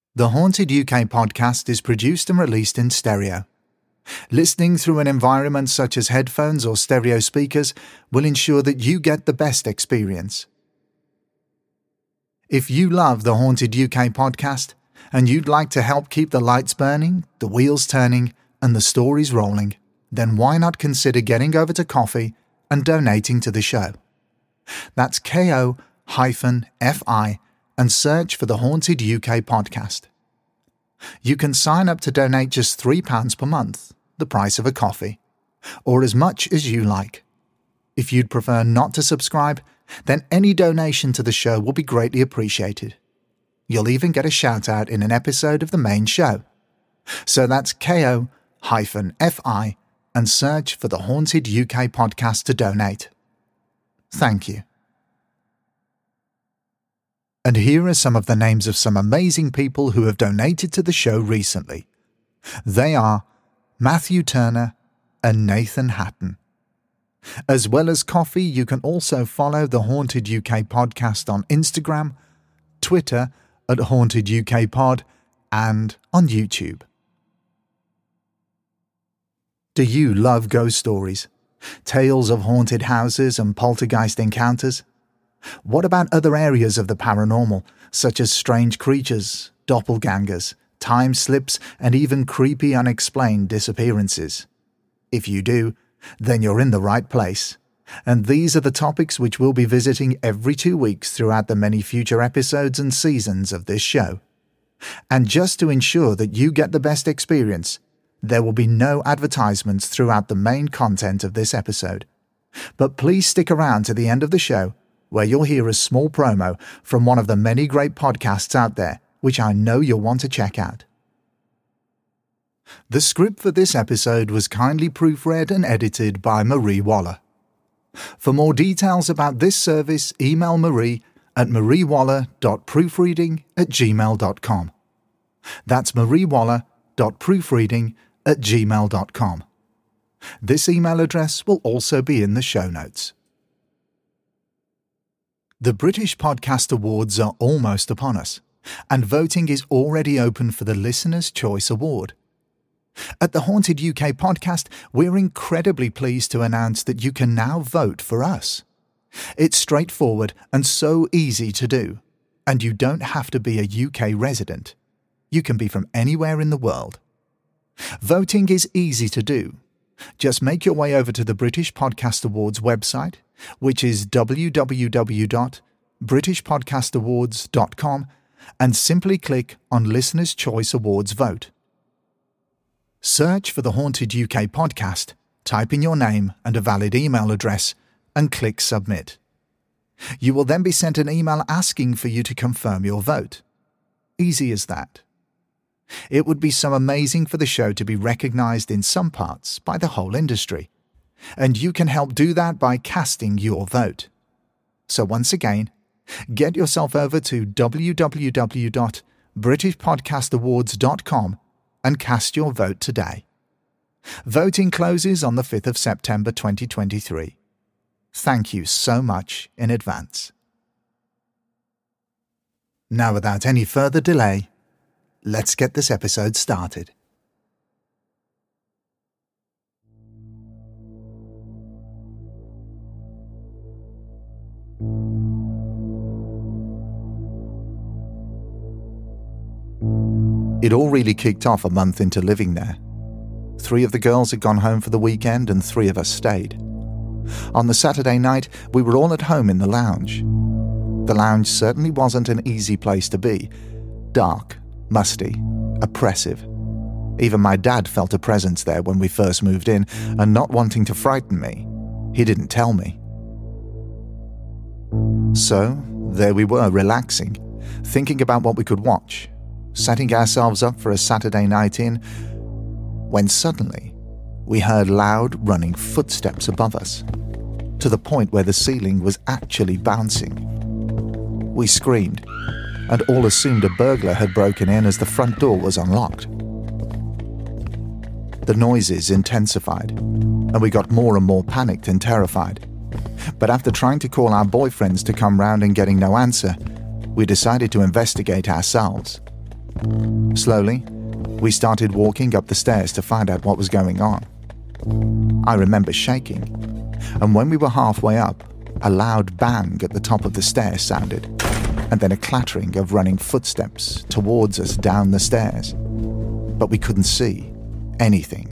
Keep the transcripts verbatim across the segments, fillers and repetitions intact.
The Haunted U K podcast is produced and released in stereo. Listening through an environment such as headphones or stereo speakers will ensure that you get the best experience. If you love the Haunted U K podcast and you'd like to help keep the lights burning, the wheels turning, and the stories rolling, then why not consider getting over to Ko-fi and donating to the show? That's ko-fi and search for the Haunted U K podcast. You can sign up to donate just three pounds per month, the price of a coffee, or as much as you like. If you'd prefer not to subscribe, then any donation to the show will be greatly appreciated. You'll even get a shout out in an episode of the main show. So that's ko-fi and search for the Haunted U K podcast to donate. Thank you. And here are some of the names of some amazing people who have donated to the show recently. They are Matthew Turner and Nathan Hatton. As well as Ko-fi, you can also follow the Haunted U K podcast on Instagram, Twitter at Haunted U K Pod, and on YouTube. Do you love ghost stories? Tales of haunted houses and poltergeist encounters? What about other areas of the paranormal, such as strange creatures, doppelgangers, time slips, and even creepy unexplained disappearances? If you do, then you're in the right place. And these are the topics which we'll be visiting every two weeks throughout the many future episodes and seasons of this show. And just to ensure that you get the best experience, there will be no advertisements throughout the main content of this episode. But please stick around to the end of the show, where you'll hear a small promo from one of the many great podcasts out there, which I know you'll want to check out. The script for this episode was kindly proofread and edited by Marie Waller. For more details about this service, email Marie at mariewaller dot proofreading at gmail dot com. That's mariewaller dot proofreading at gmail dot com. This email address will also be in the show notes. The British Podcast Awards are almost upon us, and voting is already open for the Listener's Choice Award. At the Haunted U K podcast, we're incredibly pleased to announce that you can now vote for us. It's straightforward and so easy to do, and you don't have to be a U K resident. You can be from anywhere in the world. Voting is easy to do. Just make your way over to the British Podcast Awards website, which is w w w dot british podcast awards dot com, and simply click on Listener's Choice Awards Vote. Search for the Haunted U K podcast, type in your name and a valid email address, and click Submit. You will then be sent an email asking for you to confirm your vote. Easy as that. It would be so amazing for the show to be recognised in some parts by the whole industry, and you can help do that by casting your vote. So once again, get yourself over to w w w dot british podcast awards dot com and cast your vote today. Voting closes on the fifth of September twenty twenty-three. Thank you so much in advance. Now, without any further delay, let's get this episode started. It all really kicked off a month into living there. Three of the girls had gone home for the weekend and three of us stayed. On the Saturday night, we were all at home in the lounge. The lounge certainly wasn't an easy place to be. Dark, musty, oppressive. Even my dad felt a presence there when we first moved in, and not wanting to frighten me, he didn't tell me. So, there we were, relaxing, thinking about what we could watch, setting ourselves up for a Saturday night in, when suddenly we heard loud running footsteps above us, to the point where the ceiling was actually bouncing. We screamed, and all assumed a burglar had broken in as the front door was unlocked. The noises intensified, and we got more and more panicked and terrified. But after trying to call our boyfriends to come round and getting no answer, we decided to investigate ourselves. Slowly, we started walking up the stairs to find out what was going on. I remember shaking, and when we were halfway up, a loud bang at the top of the stairs sounded, and then a clattering of running footsteps towards us down the stairs. But we couldn't see anything.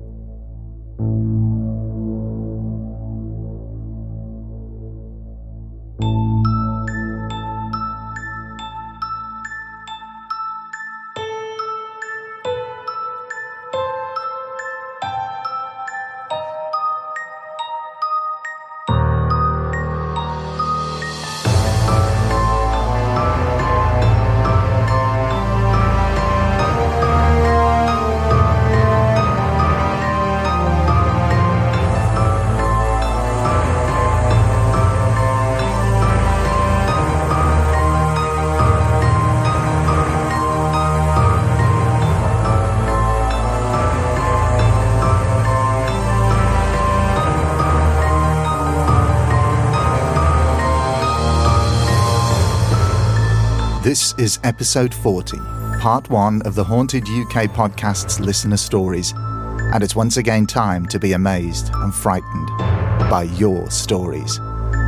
This is episode forty, part one of the Haunted U K podcast's listener stories, and it's once again time to be amazed and frightened by your stories.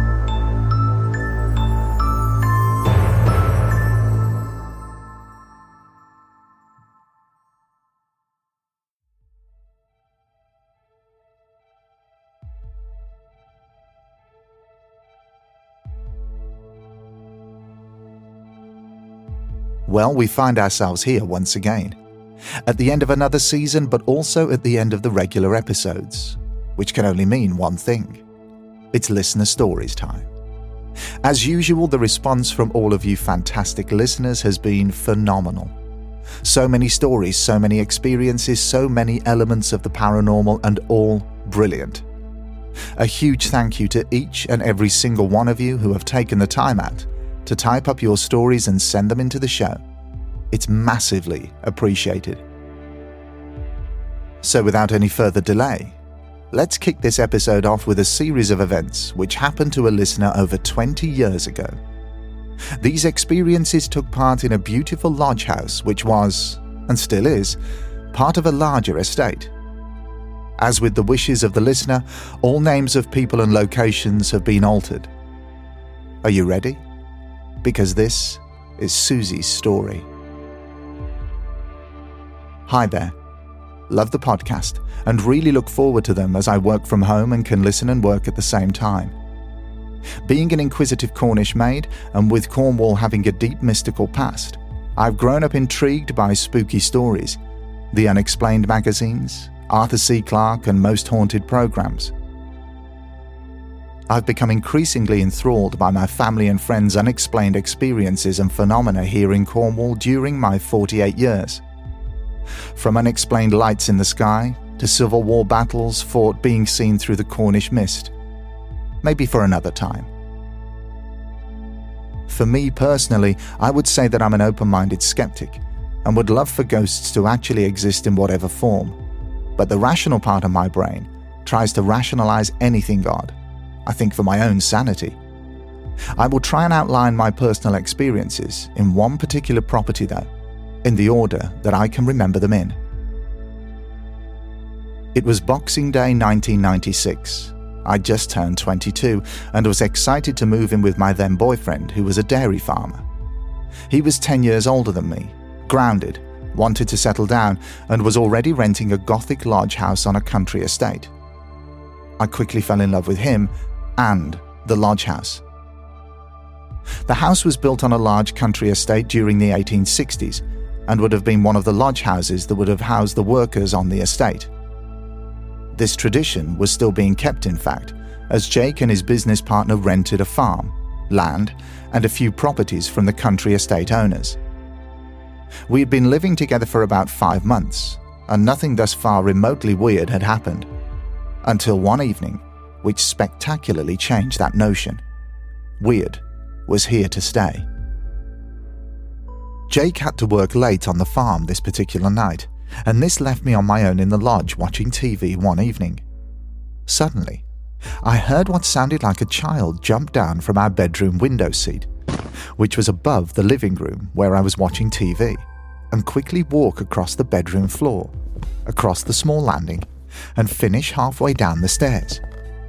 Well, we find ourselves here once again, at the end of another season, but also at the end of the regular episodes, which can only mean one thing. It's listener stories time. As usual, the response from all of you fantastic listeners has been phenomenal. So many stories, so many experiences, so many elements of the paranormal, and all brilliant. A huge thank you to each and every single one of you who have taken the time out to type up your stories and send them into the show. It's massively appreciated. So without any further delay, let's kick this episode off with a series of events which happened to a listener over twenty years ago. These experiences took part in a beautiful lodge house which was, and still is, part of a larger estate. As with the wishes of the listener, all names of people and locations have been altered. Are you ready? Because this is Susie's story. Hi there. Love the podcast and really look forward to them as I work from home and can listen and work at the same time. Being an inquisitive Cornish maid and with Cornwall having a deep mystical past, I've grown up intrigued by spooky stories, the Unexplained magazines, Arthur C. Clarke and Most Haunted programs. I've become increasingly enthralled by my family and friends' unexplained experiences and phenomena here in Cornwall during my forty-eight years. From unexplained lights in the sky to Civil War battles fought being seen through the Cornish mist. Maybe for another time. For me personally, I would say that I'm an open-minded skeptic and would love for ghosts to actually exist in whatever form. But the rational part of my brain tries to rationalize anything odd. I think for my own sanity. I will try and outline my personal experiences in one particular property though, in the order that I can remember them in. It was Boxing Day nineteen ninety-six. I just turned twenty-two and was excited to move in with my then boyfriend who was a dairy farmer. He was ten years older than me, grounded, wanted to settle down and was already renting a Gothic lodge house on a country estate. I quickly fell in love with him and the lodge house. The house was built on a large country estate during the eighteen sixties and would have been one of the lodge houses that would have housed the workers on the estate. This tradition was still being kept, in fact, as Jake and his business partner rented a farm, land, and a few properties from the country estate owners. We had been living together for about five months, and nothing thus far remotely weird had happened, until one evening, which spectacularly changed that notion. Weird was here to stay. Jake had to work late on the farm this particular night, and this left me on my own in the lodge watching T V one evening. Suddenly, I heard what sounded like a child jump down from our bedroom window seat, which was above the living room where I was watching T V, and quickly walk across the bedroom floor, across the small landing, and finish halfway down the stairs.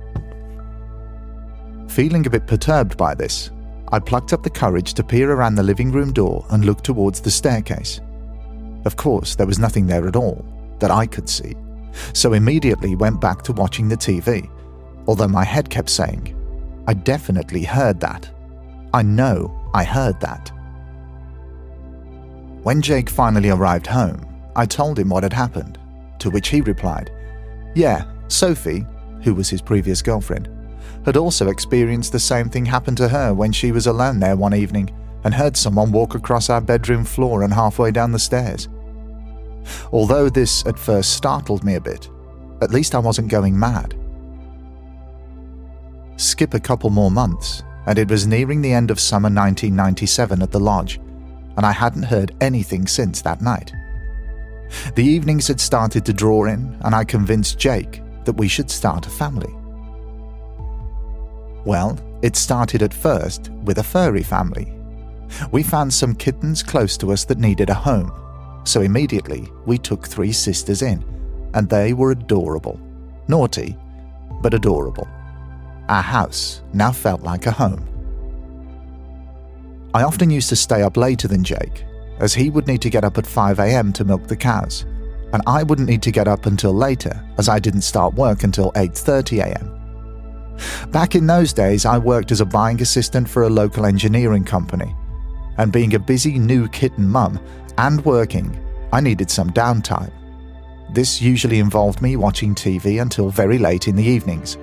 Feeling a bit perturbed by this, I plucked up the courage to peer around the living room door and look towards the staircase. Of course, there was nothing there at all that I could see, so immediately went back to watching the T V, although my head kept saying, I definitely heard that. I know I heard that. When Jake finally arrived home, I told him what had happened, to which he replied, yeah, Sophie, who was his previous girlfriend, had also experienced the same thing happen to her when she was alone there one evening and heard someone walk across our bedroom floor and halfway down the stairs. Although this at first startled me a bit, at least I wasn't going mad. Skip a couple more months, and it was nearing the end of summer nineteen ninety-seven at the lodge, and I hadn't heard anything since that night. The evenings had started to draw in, and I convinced Jake that we should start a family. Well, it started at first with a furry family. We found some kittens close to us that needed a home, so immediately we took three sisters in, and they were adorable. Naughty, but adorable. Our house now felt like a home. I often used to stay up later than Jake, as he would need to get up at five a.m. to milk the cows, and I wouldn't need to get up until later, as I didn't start work until eight thirty a.m. Back in those days, I worked as a buying assistant for a local engineering company, and being a busy new kitten mum and working, I needed some downtime. This usually involved me watching T V until very late in the evenings.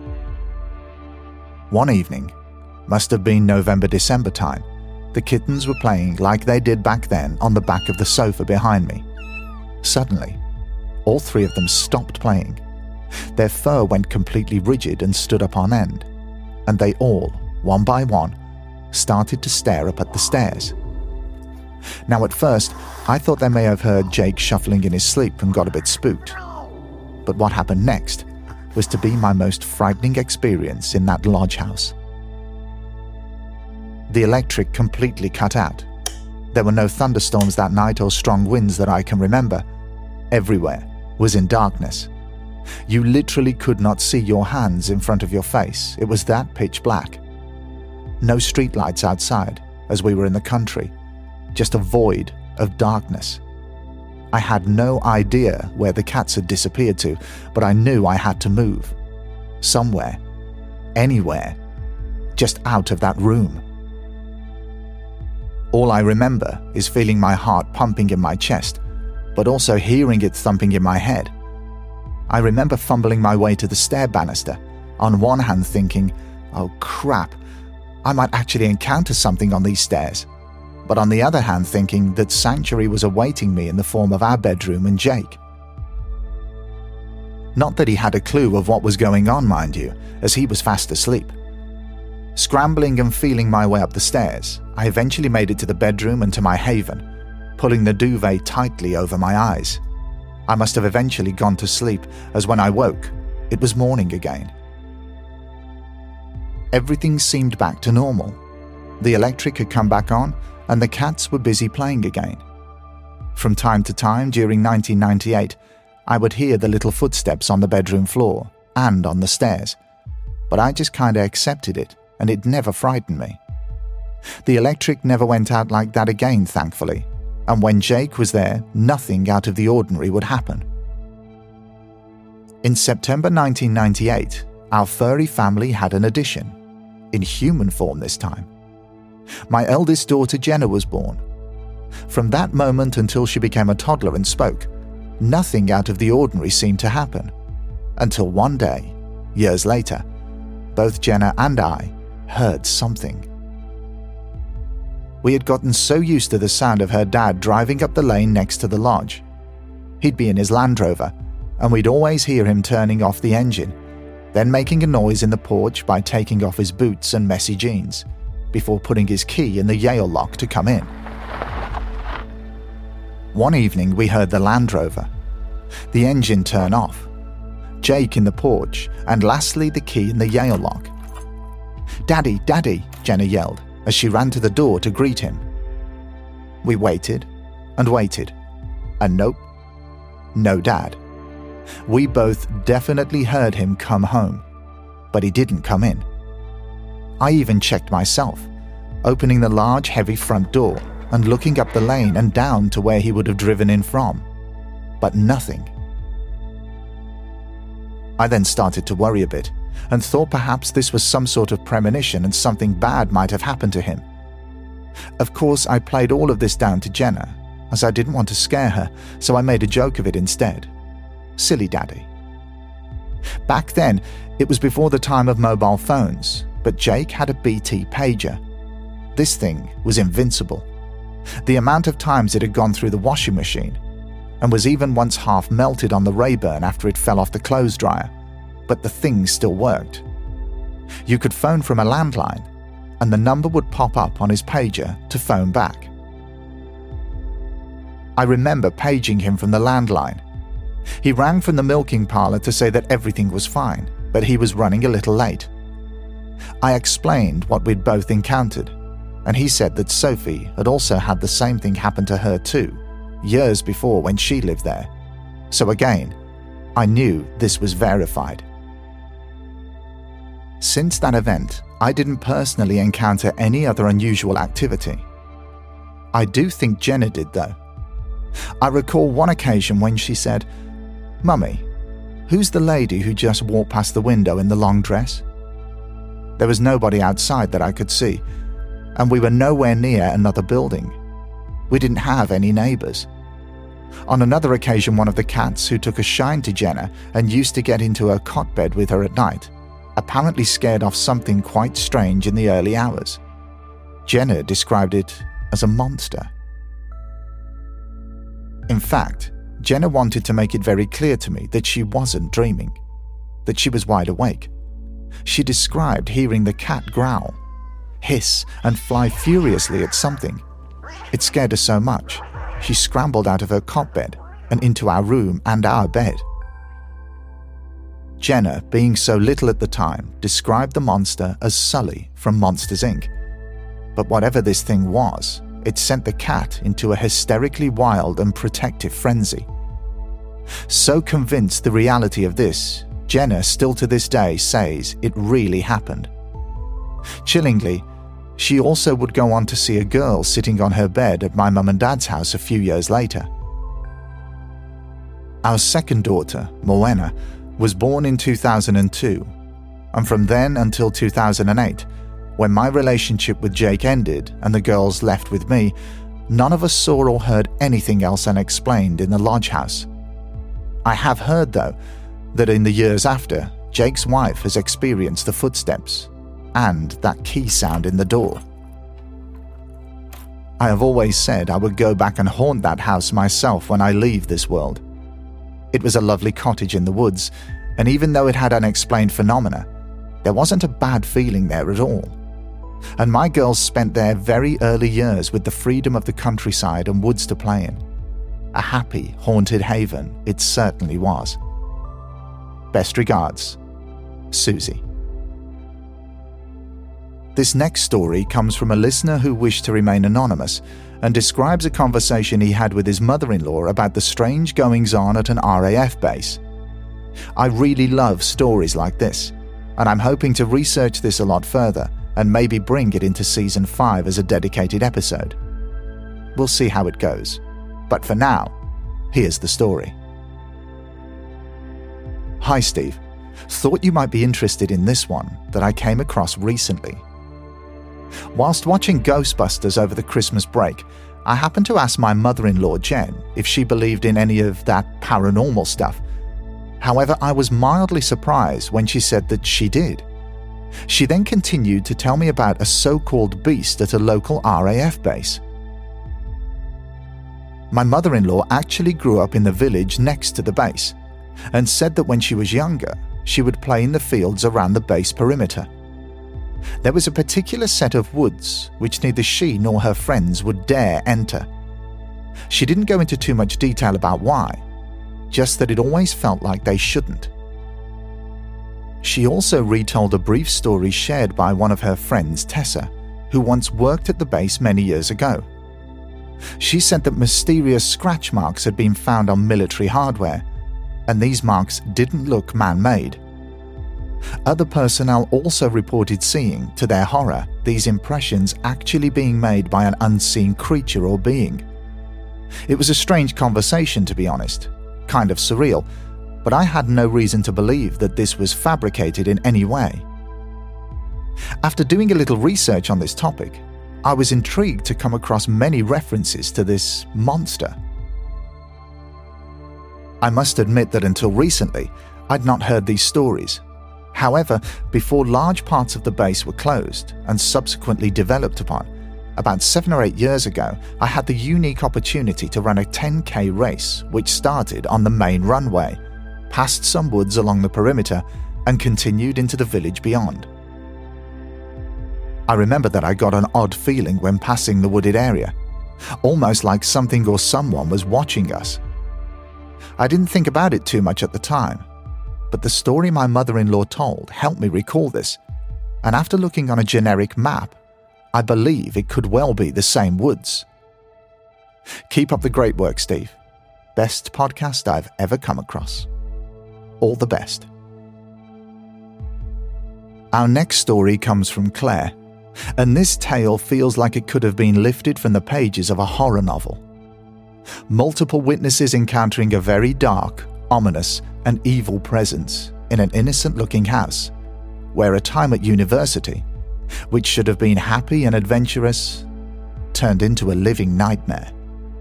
One evening, must have been November-December time, the kittens were playing like they did back then on the back of the sofa behind me. Suddenly, all three of them stopped playing. Their fur went completely rigid and stood up on end, and they all, one by one, started to stare up at the stairs. Now at first, I thought they may have heard Jake shuffling in his sleep and got a bit spooked. But what happened next was to be my most frightening experience in that lodge house. The electric completely cut out. There were no thunderstorms that night or strong winds that I can remember. Everywhere was in darkness. You literally could not see your hands in front of your face. It was that pitch black. No streetlights outside, as we were in the country. Just a void of darkness. I had no idea where the cats had disappeared to, but I knew I had to move. Somewhere. Anywhere. Just out of that room. All I remember is feeling my heart pumping in my chest, but also hearing it thumping in my head. I remember fumbling my way to the stair banister, on one hand thinking, oh crap, I might actually encounter something on these stairs, but on the other hand thinking that sanctuary was awaiting me in the form of our bedroom and Jake. Not that he had a clue of what was going on, mind you, as he was fast asleep. Scrambling and feeling my way up the stairs, I eventually made it to the bedroom and to my haven, pulling the duvet tightly over my eyes. I must have eventually gone to sleep, as when I woke, it was morning again. Everything seemed back to normal. The electric had come back on, and the cats were busy playing again. From time to time during nineteen ninety-eight, I would hear the little footsteps on the bedroom floor and on the stairs, but I just kinda accepted it, and it never frightened me. The electric never went out like that again, thankfully, and when Jake was there, nothing out of the ordinary would happen. In September nineteen ninety-eight, our furry family had an addition, in human form this time. My eldest daughter Jenna was born. From that moment until she became a toddler and spoke, nothing out of the ordinary seemed to happen, until one day, years later, both Jenna and I heard something. We had gotten so used to the sound of her dad driving up the lane next to the lodge. He'd be in his Land Rover, and we'd always hear him turning off the engine, then making a noise in the porch by taking off his boots and messy jeans, before putting his key in the Yale lock to come in. One evening we heard the Land Rover, the engine turn off, Jake in the porch, and lastly the key in the Yale lock. "Daddy, Daddy," Jenna yelled as she ran to the door to greet him. We waited, and waited. And nope, no dad. We both definitely heard him come home, but he didn't come in. I even checked myself, opening the large heavy front door and looking up the lane and down to where he would have driven in from, but nothing. I then started to worry a bit and thought perhaps this was some sort of premonition and something bad might have happened to him. Of course, I played all of this down to Jenna, as I didn't want to scare her, so I made a joke of it instead. Silly daddy. Back then, it was before the time of mobile phones, but Jake had a B T pager. This thing was invincible. The amount of times it had gone through the washing machine, and was even once half melted on the Rayburn after it fell off the clothes dryer, but the thing still worked. You could phone from a landline, and the number would pop up on his pager to phone back. I remember paging him from the landline. He rang from the milking parlour to say that everything was fine, but he was running a little late. I explained what we'd both encountered, and he said that Sophie had also had the same thing happen to her too, years before when she lived there. So again, I knew this was verified. Since that event, I didn't personally encounter any other unusual activity. I do think Jenna did though. I recall one occasion when she said, "Mummy, who's the lady who just walked past the window in the long dress?" There was nobody outside that I could see, and we were nowhere near another building. We didn't have any neighbours. On another occasion, one of the cats who took a shine to Jenna and used to get into her cot bed with her at night apparently scared off something quite strange in the early hours. Jenna described it as a monster. In fact, Jenna wanted to make it very clear to me that she wasn't dreaming, that she was wide awake. She described hearing the cat growl, hiss, and fly furiously at something. It scared her so much, she scrambled out of her cot bed and into our room and our bed. Jenna, being so little at the time, described the monster as Sully from Monsters, Incorporated. But whatever this thing was, it sent the cat into a hysterically wild and protective frenzy. So convinced the reality of this, Jenna still to this day says it really happened. Chillingly, she also would go on to see a girl sitting on her bed at my mum and dad's house a few years later. Our second daughter, Moena, was born in two thousand two, and from then until two thousand eight, when my relationship with Jake ended and the girls left with me, none of us saw or heard anything else unexplained in the lodge house. I have heard, though, that in the years after, Jake's wife has experienced the footsteps and that key sound in the door. I have always said I would go back and haunt that house myself when I leave this world. It was a lovely cottage in the woods, and even though it had unexplained phenomena, there wasn't a bad feeling there at all. And my girls spent their very early years with the freedom of the countryside and woods to play in. A happy, haunted haven it certainly was. Best regards, Susie. This next story comes from a listener who wished to remain anonymous and describes a conversation he had with his mother-in-law about the strange goings-on at an R A F base. I really love stories like this, and I'm hoping to research this a lot further and maybe bring it into season five as a dedicated episode. We'll see how it goes, but for now, here's the story. Hi Steve, thought you might be interested in this one that I came across recently. Whilst watching Ghostbusters over the Christmas break, I happened to ask my mother-in-law Jen if she believed in any of that paranormal stuff. However, I was mildly surprised when she said that she did. She then continued to tell me about a so-called beast at a local R A F base. My mother-in-law actually grew up in the village next to the base, and said that when she was younger, she would play in the fields around the base perimeter. There was a particular set of woods which neither she nor her friends would dare enter. She didn't go into too much detail about why, just that it always felt like they shouldn't. She also retold a brief story shared by one of her friends, Tessa, who once worked at the base many years ago. She said that mysterious scratch marks had been found on military hardware, and these marks didn't look man-made. Other personnel also reported seeing, to their horror, these impressions actually being made by an unseen creature or being. It was a strange conversation, to be honest, kind of surreal, but I had no reason to believe that this was fabricated in any way. After doing a little research on this topic, I was intrigued to come across many references to this monster. I must admit that until recently, I'd not heard these stories. However, before large parts of the base were closed and subsequently developed upon, about seven or eight years ago, I had the unique opportunity to run a ten K race which started on the main runway, passed some woods along the perimeter, and continued into the village beyond. I remember that I got an odd feeling when passing the wooded area, almost like something or someone was watching us. I didn't think about it too much at the time, but the story my mother-in-law told helped me recall this, and after looking on a generic map, I believe it could well be the same woods. Keep up the great work, Steve. Best podcast I've ever come across. All the best. Our next story comes from Claire, and this tale feels like it could have been lifted from the pages of a horror novel. Multiple witnesses encountering a very dark, ominous, and evil presence in an innocent-looking house, where a time at university, which should have been happy and adventurous, turned into a living nightmare.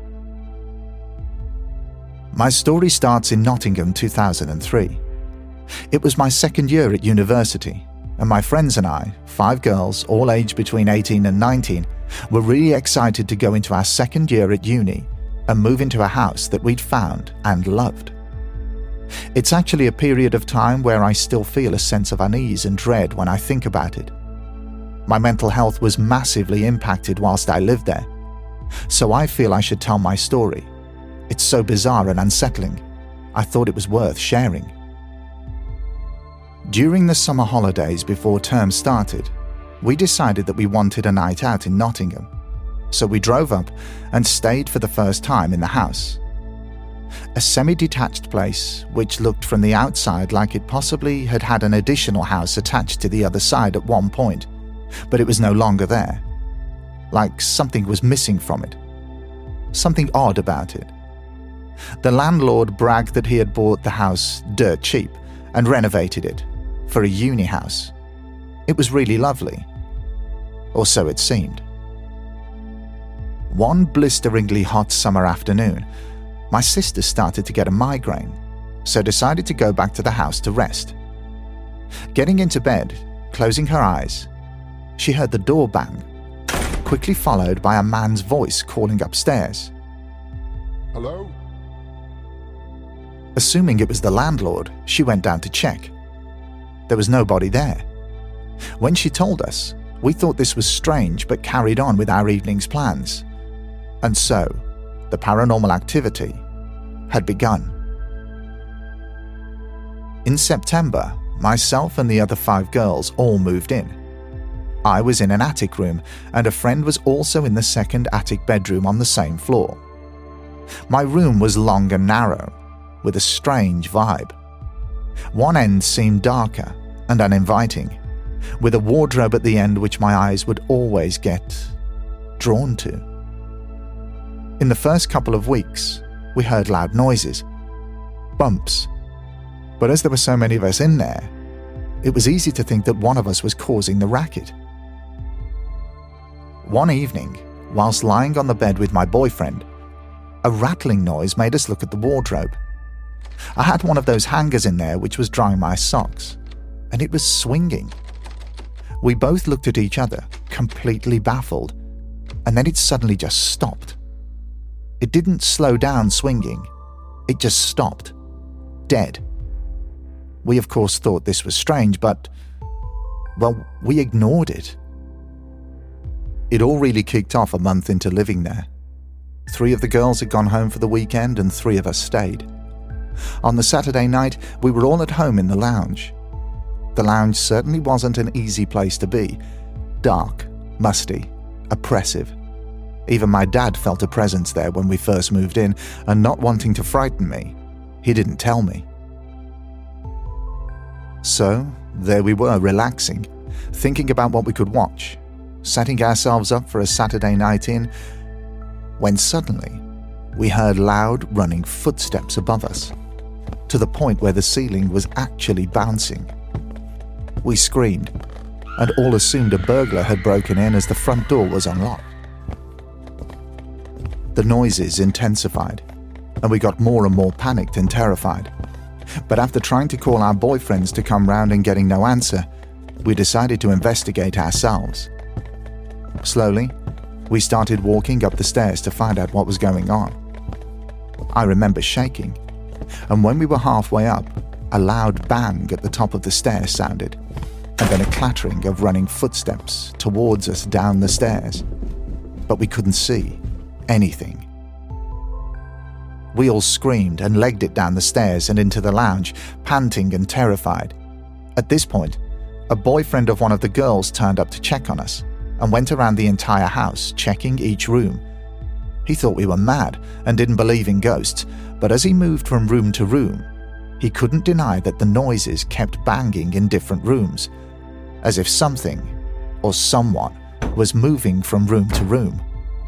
My story starts in Nottingham, two thousand three. It was my second year at university, and my friends and I, five girls, all aged between eighteen and nineteen, were really excited to go into our second year at uni and move into a house that we'd found and loved. It's actually a period of time where I still feel a sense of unease and dread when I think about it. My mental health was massively impacted whilst I lived there, so I feel I should tell my story. It's so bizarre and unsettling, I thought it was worth sharing. During the summer holidays before term started, we decided that we wanted a night out in Nottingham, so we drove up and stayed for the first time in the house. A semi-detached place which looked from the outside like it possibly had had an additional house attached to the other side at one point, but it was no longer there. Like something was missing from it. Something odd about it. The landlord bragged that he had bought the house dirt cheap and renovated it for a uni house. It was really lovely. Or so it seemed. One blisteringly hot summer afternoon, my sister started to get a migraine, so decided to go back to the house to rest. Getting into bed, closing her eyes, she heard the door bang, quickly followed by a man's voice calling upstairs. Hello? Assuming it was the landlord, she went down to check. There was nobody there. When she told us, we thought this was strange but carried on with our evening's plans. And so, the paranormal activity had begun. In September, myself and the other five girls all moved in. I was in an attic room, and a friend was also in the second attic bedroom on the same floor. My room was long and narrow, with a strange vibe. One end seemed darker and uninviting, with a wardrobe at the end which my eyes would always get drawn to. In the first couple of weeks, we heard loud noises, bumps, but as there were so many of us in there, it was easy to think that one of us was causing the racket. One evening, whilst lying on the bed with my boyfriend, a rattling noise made us look at the wardrobe. I had one of those hangers in there which was drying my socks, and it was swinging. We both looked at each other, completely baffled, and then it suddenly just stopped. It didn't slow down swinging, it just stopped, dead. We of course thought this was strange, but, well, we ignored it. It all really kicked off a month into living there. Three of the girls had gone home for the weekend and three of us stayed. On the Saturday night, we were all at home in the lounge. The lounge certainly wasn't an easy place to be. Dark, musty, oppressive. Even my dad felt a presence there when we first moved in, and not wanting to frighten me, he didn't tell me. So, there we were, relaxing, thinking about what we could watch, setting ourselves up for a Saturday night in, when suddenly we heard loud running footsteps above us, to the point where the ceiling was actually bouncing. We screamed, and all assumed a burglar had broken in as the front door was unlocked. The noises intensified, and we got more and more panicked and terrified. But after trying to call our boyfriends to come round and getting no answer, we decided to investigate ourselves. Slowly, we started walking up the stairs to find out what was going on. I remember shaking, and when we were halfway up, a loud bang at the top of the stairs sounded, and then a clattering of running footsteps towards us down the stairs. But we couldn't see anything. We all screamed and legged it down the stairs and into the lounge, panting and terrified. At this point, a boyfriend of one of the girls turned up to check on us and went around the entire house checking each room. He thought we were mad and didn't believe in ghosts, but as he moved from room to room, he couldn't deny that the noises kept banging in different rooms, as if something or someone was moving from room to room.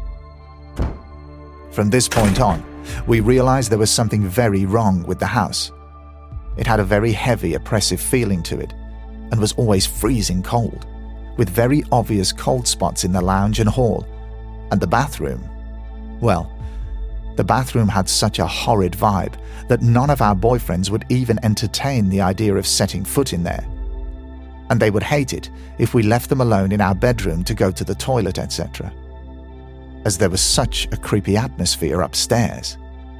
From this point on, we realized there was something very wrong with the house. It had a very heavy, oppressive feeling to it, and was always freezing cold, with very obvious cold spots in the lounge and hall, and the bathroom. Well, the bathroom had such a horrid vibe that none of our boyfriends would even entertain the idea of setting foot in there. And they would hate it if we left them alone in our bedroom to go to the toilet, et cetera, as there was such a creepy atmosphere upstairs.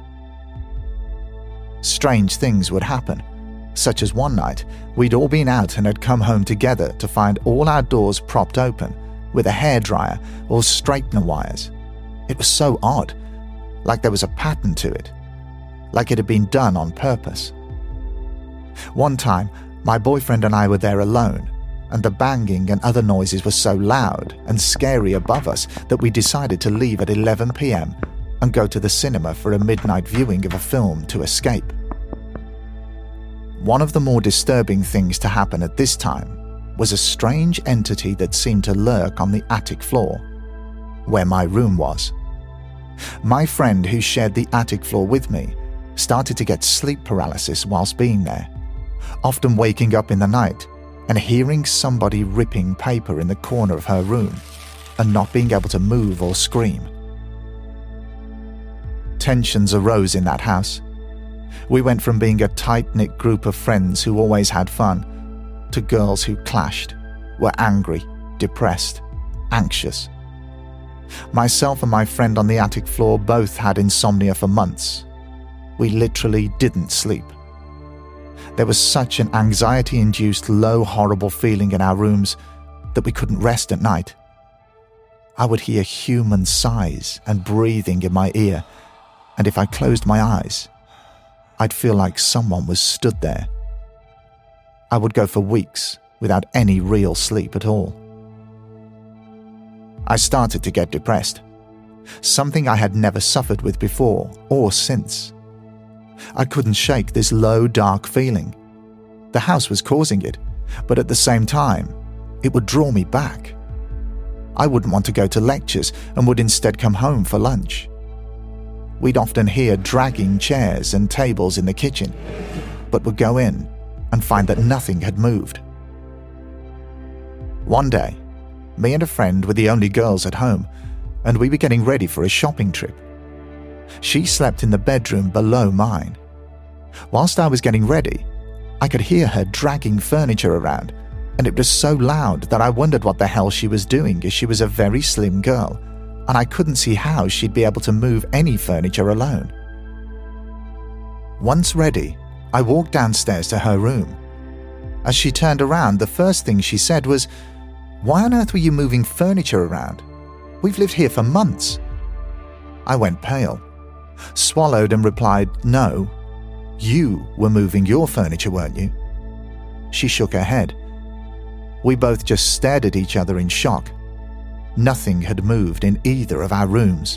Strange things would happen, such as one night we'd all been out and had come home together to find all our doors propped open with a hairdryer or straightener wires. It was so odd, like there was a pattern to it, like it had been done on purpose. One time, my boyfriend and I were there alone, and the banging and other noises were so loud and scary above us that we decided to leave at eleven p.m. and go to the cinema for a midnight viewing of a film to escape. One of the more disturbing things to happen at this time was a strange entity that seemed to lurk on the attic floor, where my room was. My friend who shared the attic floor with me started to get sleep paralysis whilst being there, often waking up in the night and hearing somebody ripping paper in the corner of her room and not being able to move or scream. Tensions arose in that house. We went from being a tight-knit group of friends who always had fun to girls who clashed, were angry, depressed, anxious. Myself and my friend on the attic floor both had insomnia for months. We literally didn't sleep. There was such an anxiety-induced low, horrible feeling in our rooms that we couldn't rest at night. I would hear human sighs and breathing in my ear, and if I closed my eyes, I'd feel like someone was stood there. I would go for weeks without any real sleep at all. I started to get depressed, something I had never suffered with before or since. I couldn't shake this low, dark feeling. The house was causing it, but at the same time, it would draw me back. I wouldn't want to go to lectures and would instead come home for lunch. We'd often hear dragging chairs and tables in the kitchen, but would go in and find that nothing had moved. One day, me and a friend were the only girls at home, and we were getting ready for a shopping trip. She slept in the bedroom below mine. Whilst I was getting ready, I could hear her dragging furniture around, and it was so loud that I wondered what the hell she was doing, as she was a very slim girl, and I couldn't see how she'd be able to move any furniture alone. Once ready, I walked downstairs to her room. As she turned around, the first thing she said was, "Why on earth were you moving furniture around? We've lived here for months." I went pale, swallowed and replied, "No, you were moving your furniture, weren't you?" She shook her head. We both just stared at each other in shock. Nothing had moved in either of our rooms.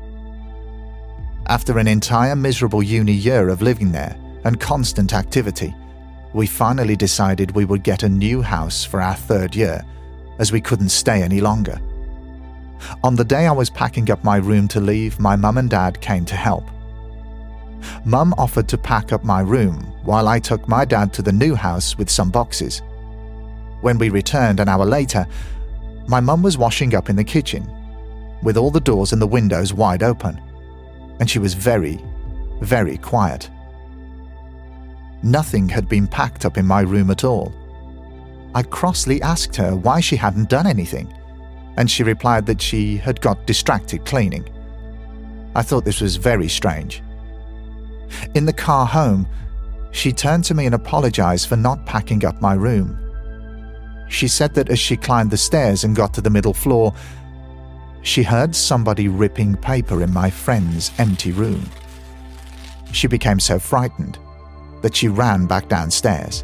After an entire miserable uni year of living there and constant activity, we finally decided we would get a new house for our third year, as we couldn't stay any longer. On the day I was packing up my room to leave, my mum and dad came to help. Mum offered to pack up my room while I took my dad to the new house with some boxes. When we returned an hour later, my mum was washing up in the kitchen, with all the doors and the windows wide open, and she was very, very quiet. Nothing had been packed up in my room at all. I crossly asked her why she hadn't done anything, and she replied that she had got distracted cleaning. I thought this was very strange. In the car home, she turned to me and apologized for not packing up my room. She said that as she climbed the stairs and got to the middle floor, she heard somebody ripping paper in my friend's empty room. She became so frightened that she ran back downstairs.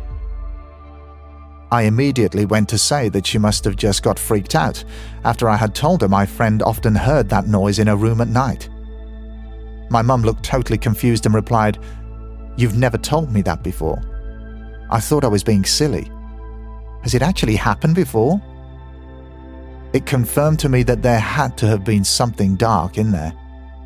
I immediately went to say that she must have just got freaked out after I had told her my friend often heard that noise in her room at night. My mum looked totally confused and replied, "You've never told me that before. I thought I was being silly. Has it actually happened before?" It confirmed to me that there had to have been something dark in there.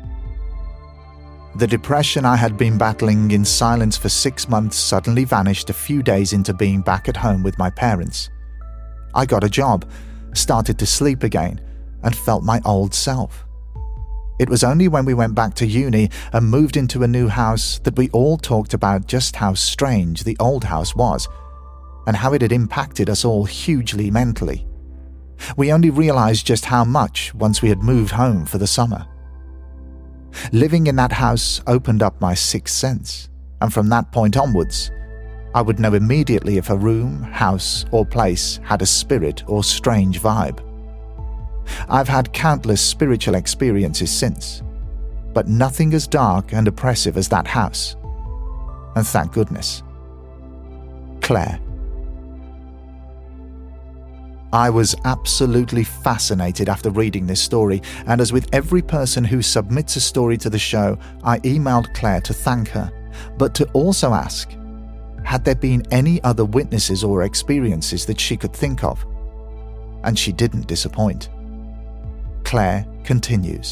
The depression I had been battling in silence for six months suddenly vanished a few days into being back at home with my parents. I got a job, started to sleep again, and felt my old self. It was only when we went back to uni and moved into a new house that we all talked about just how strange the old house was, and how it had impacted us all hugely mentally. We only realized just how much once we had moved home for the summer. Living in that house opened up my sixth sense, and from that point onwards, I would know immediately if a room, house, or place had a spirit or strange vibe. I've had countless spiritual experiences since, but nothing as dark and oppressive as that house. And thank goodness. Claire. I was absolutely fascinated after reading this story, and as with every person who submits a story to the show, I emailed Claire to thank her, but to also ask, had there been any other witnesses or experiences that she could think of? And she didn't disappoint. Claire continues.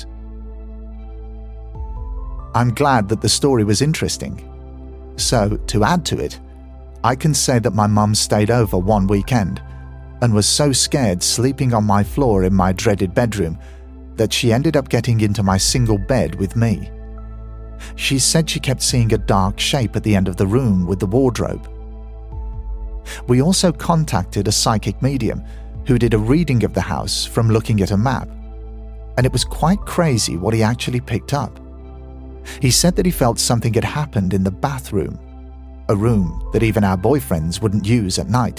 I'm glad that the story was interesting. So, to add to it, I can say that my mum stayed over one weekend and was so scared sleeping on my floor in my dreaded bedroom that she ended up getting into my single bed with me. She said she kept seeing a dark shape at the end of the room with the wardrobe. We also contacted a psychic medium who did a reading of the house from looking at a map, and it was quite crazy what he actually picked up. He said that he felt something had happened in the bathroom, a room that even our boyfriends wouldn't use at night.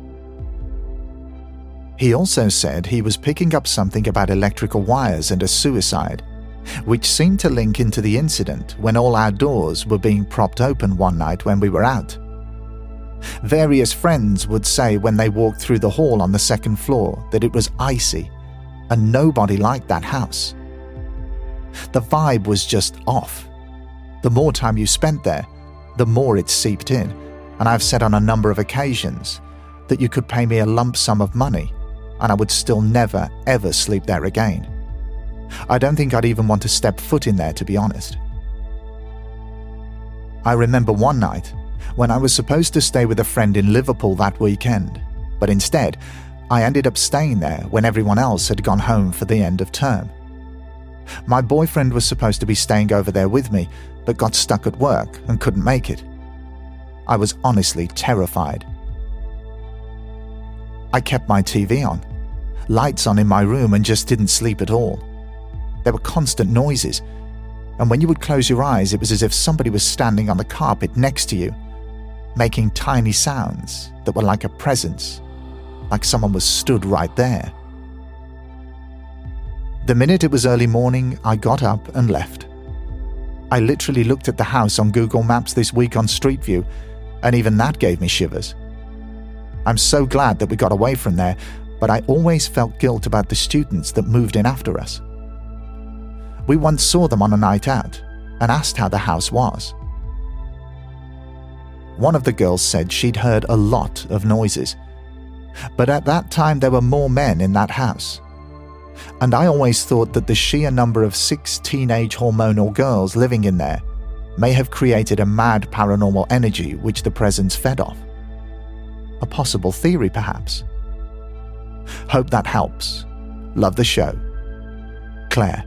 He also said he was picking up something about electrical wires and a suicide, which seemed to link into the incident when all our doors were being propped open one night when we were out. Various friends would say when they walked through the hall on the second floor that it was icy, and nobody liked that house. The vibe was just off. The more time you spent there, the more it seeped in, and I've said on a number of occasions that you could pay me a lump sum of money and I would still never, ever sleep there again. I don't think I'd even want to step foot in there, to be honest. I remember one night when I was supposed to stay with a friend in Liverpool that weekend, but instead, I ended up staying there when everyone else had gone home for the end of term. My boyfriend was supposed to be staying over there with me, but got stuck at work and couldn't make it. I was honestly terrified. I kept my T V on, lights on in my room, and just didn't sleep at all. There were constant noises, and when you would close your eyes, it was as if somebody was standing on the carpet next to you, making tiny sounds that were like a presence, like someone was stood right there. The minute it was early morning, I got up and left. I literally looked at the house on Google Maps this week on Street View, and even that gave me shivers. I'm so glad that we got away from there, but I always felt guilt about the students that moved in after us. We once saw them on a night out and asked how the house was. One of the girls said she'd heard a lot of noises, but at that time there were more men in that house. And I always thought that the sheer number of six teenage hormonal girls living in there may have created a mad paranormal energy which the presence fed off. A possible theory, perhaps. Hope that helps. Love the show. Claire.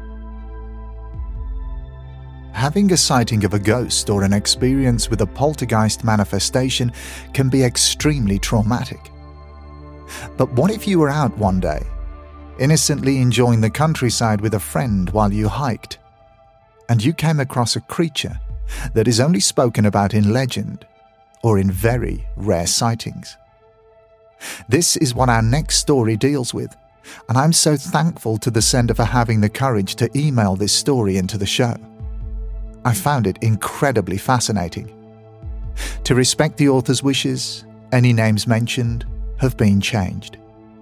Having a sighting of a ghost or an experience with a poltergeist manifestation can be extremely traumatic. But what if you were out one day, innocently enjoying the countryside with a friend while you hiked, and you came across a creature that is only spoken about in legend or in very rare sightings? This is what our next story deals with, and I'm so thankful to the sender for having the courage to email this story into the show. I found it incredibly fascinating. To respect the author's wishes, any names mentioned have been changed.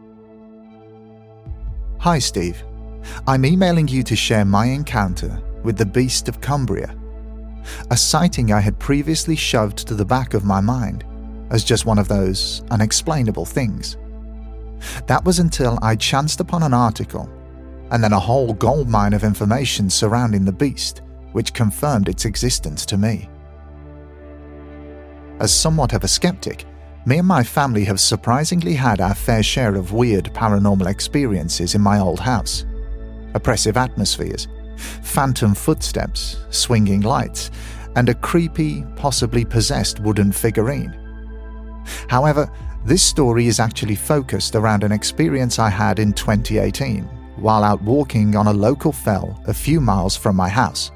Hi Steve, I'm emailing you to share my encounter with the Beast of Cumbria, a sighting I had previously shoved to the back of my mind as just one of those unexplainable things. That was until I chanced upon an article and then a whole goldmine of information surrounding the beast, which confirmed its existence to me. As somewhat of a skeptic, me and my family have surprisingly had our fair share of weird paranormal experiences in my old house. Oppressive atmospheres, phantom footsteps, swinging lights, and a creepy, possibly possessed wooden figurine. However, this story is actually focused around an experience I had in twenty eighteen while out walking on a local fell a few miles from my house.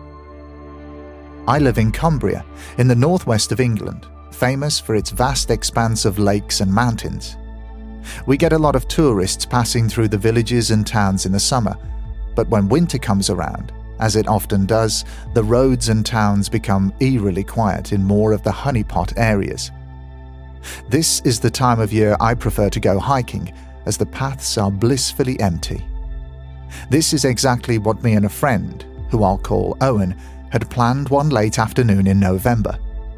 I live in Cumbria, in the northwest of England, famous for its vast expanse of lakes and mountains. We get a lot of tourists passing through the villages and towns in the summer, but when winter comes around, as it often does, the roads and towns become eerily quiet in more of the honeypot areas. This is the time of year I prefer to go hiking, as the paths are blissfully empty. This is exactly what me and a friend, who I'll call Owen, had planned one late afternoon in November.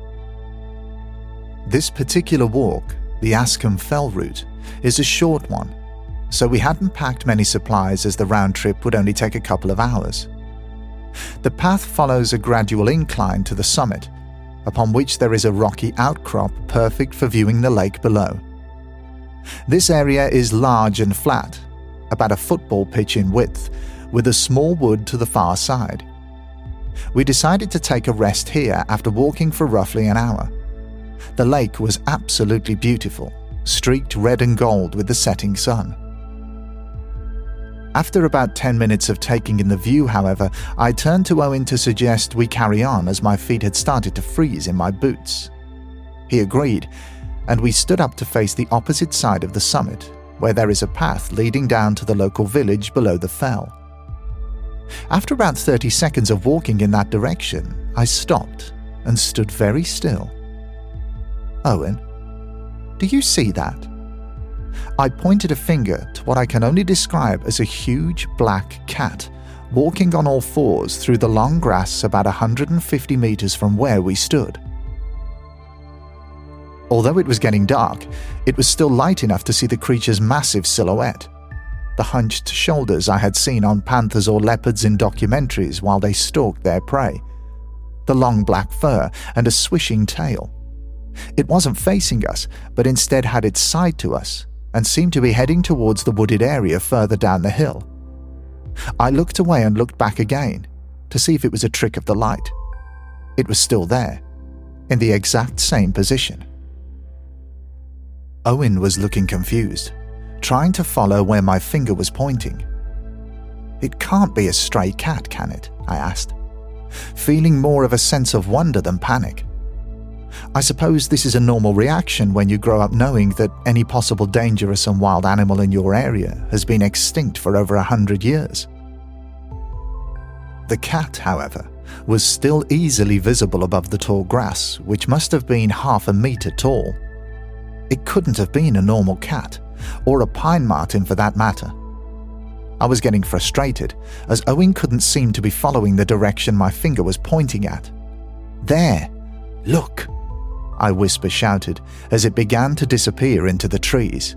This particular walk, the Askham Fell route, is a short one, so we hadn't packed many supplies as the round trip would only take a couple of hours. The path follows a gradual incline to the summit, upon which there is a rocky outcrop perfect for viewing the lake below. This area is large and flat, about a football pitch in width, with a small wood to the far side. We decided to take a rest here after walking for roughly an hour. The lake was absolutely beautiful, streaked red and gold with the setting sun. After about ten minutes of taking in the view, however, I turned to Owen to suggest we carry on as my feet had started to freeze in my boots. He agreed, and we stood up to face the opposite side of the summit, where there is a path leading down to the local village below the fell. After about thirty seconds of walking in that direction, I stopped and stood very still. Owen, do you see that? I pointed a finger to what I can only describe as a huge black cat walking on all fours through the long grass about one hundred fifty meters from where we stood. Although it was getting dark, it was still light enough to see the creature's massive silhouette, the hunched shoulders I had seen on panthers or leopards in documentaries while they stalked their prey, the long black fur and a swishing tail. It wasn't facing us, but instead had its side to us and seemed to be heading towards the wooded area further down the hill. I looked away and looked back again to see if it was a trick of the light. It was still there, in the exact same position. Owen was looking confused, trying to follow where my finger was pointing. "It can't be a stray cat, can it?" I asked, feeling more of a sense of wonder than panic. I suppose this is a normal reaction when you grow up knowing that any possible dangerous and wild animal in your area has been extinct for over a hundred years. The cat, however, was still easily visible above the tall grass, which must have been half a meter tall. It couldn't have been a normal cat, or a pine marten for that matter. I was getting frustrated, as Owen couldn't seem to be following the direction my finger was pointing at. "There! Look!" I whisper shouted as it began to disappear into the trees.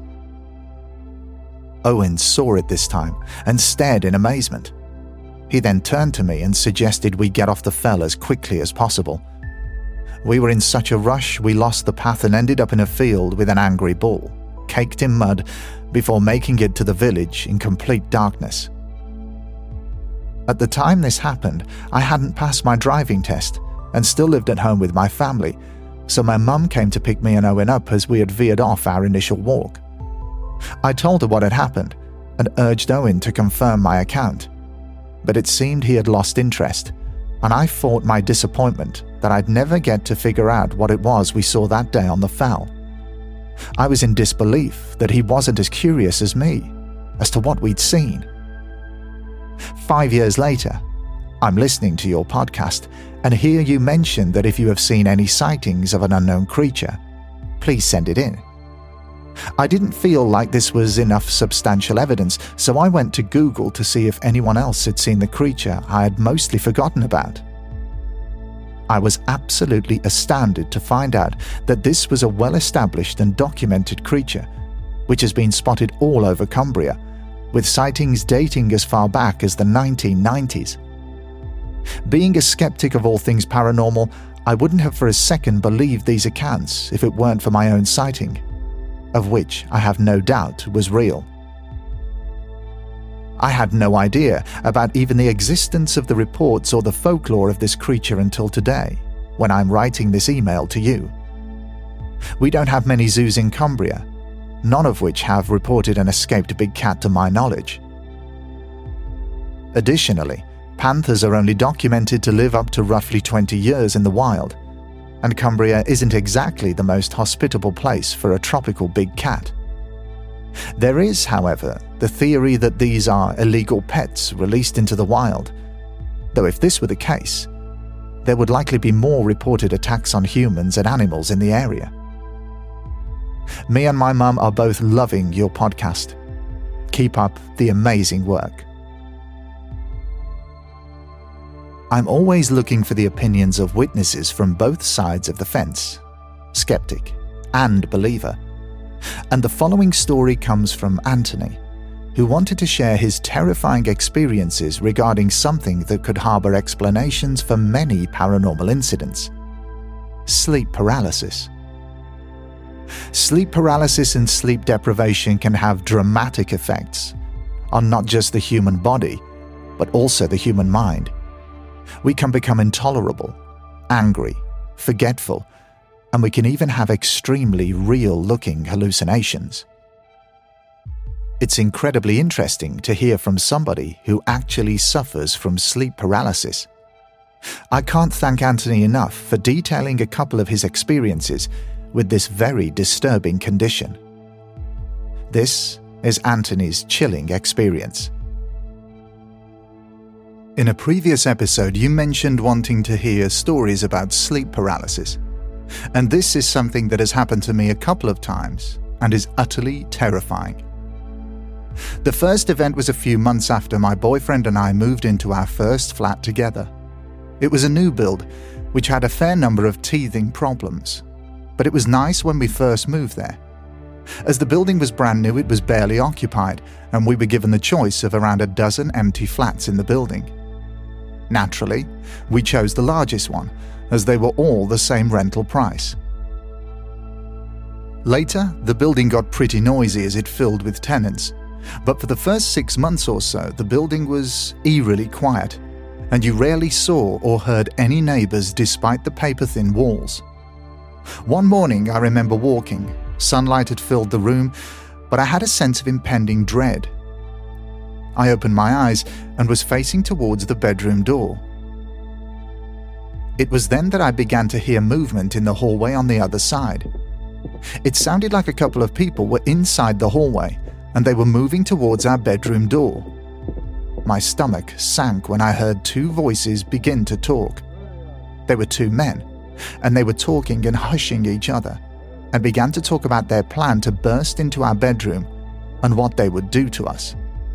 Owen saw it this time and stared in amazement. He then turned to me and suggested we get off the fell as quickly as possible. We were in such a rush we lost the path and ended up in a field with an angry bull, caked in mud, before making it to the village in complete darkness. At the time this happened, I hadn't passed my driving test and still lived at home with my family, so my mum came to pick me and Owen up as we had veered off our initial walk. I told her what had happened and urged Owen to confirm my account, but it seemed he had lost interest, and I fought my disappointment that I'd never get to figure out what it was we saw that day on the fell. I was in disbelief that he wasn't as curious as me as to what we'd seen. Five years later, I'm listening to your podcast and hear you mention that if you have seen any sightings of an unknown creature, please send it in. I didn't feel like this was enough substantial evidence, so I went to Google to see if anyone else had seen the creature I had mostly forgotten about. I was absolutely astounded to find out that this was a well-established and documented creature, which has been spotted all over Cumbria, with sightings dating as far back as the nineteen nineties. Being a skeptic of all things paranormal, I wouldn't have for a second believed these accounts if it weren't for my own sighting, of which I have no doubt was real. I had no idea about even the existence of the reports or the folklore of this creature until today, when I'm writing this email to you. We don't have many zoos in Cumbria, none of which have reported an escaped big cat to my knowledge. Additionally, panthers are only documented to live up to roughly twenty years in the wild, and Cumbria isn't exactly the most hospitable place for a tropical big cat. There is, however, the theory that these are illegal pets released into the wild, though if this were the case, there would likely be more reported attacks on humans and animals in the area. Me and my mum are both loving your podcast. Keep up the amazing work. I'm always looking for the opinions of witnesses from both sides of the fence, skeptic and believer. And the following story comes from Anthony, who wanted to share his terrifying experiences regarding something that could harbor explanations for many paranormal incidents: sleep paralysis. Sleep paralysis and sleep deprivation can have dramatic effects on not just the human body, but also the human mind. We can become intolerable, angry, forgetful, and we can even have extremely real-looking hallucinations. It's incredibly interesting to hear from somebody who actually suffers from sleep paralysis. I can't thank Anthony enough for detailing a couple of his experiences with this very disturbing condition. This is Anthony's chilling experience. In a previous episode, you mentioned wanting to hear stories about sleep paralysis. And this is something that has happened to me a couple of times and is utterly terrifying. The first event was a few months after my boyfriend and I moved into our first flat together. It was a new build, which had a fair number of teething problems, but it was nice when we first moved there. As the building was brand new, it was barely occupied, and we were given the choice of around a dozen empty flats in the building. Naturally, we chose the largest one, as they were all the same rental price. Later, the building got pretty noisy as it filled with tenants, but for the first six months or so, the building was eerily quiet, and you rarely saw or heard any neighbors despite the paper-thin walls. One morning, I remember walking. Sunlight had filled the room, but I had a sense of impending dread. I opened my eyes and was facing towards the bedroom door. It was then that I began to hear movement in the hallway on the other side. It sounded like a couple of people were inside the hallway, and they were moving towards our bedroom door. My stomach sank when I heard two voices begin to talk. They were two men, and they were talking and hushing each other, and began to talk about their plan to burst into our bedroom and what they would do to us.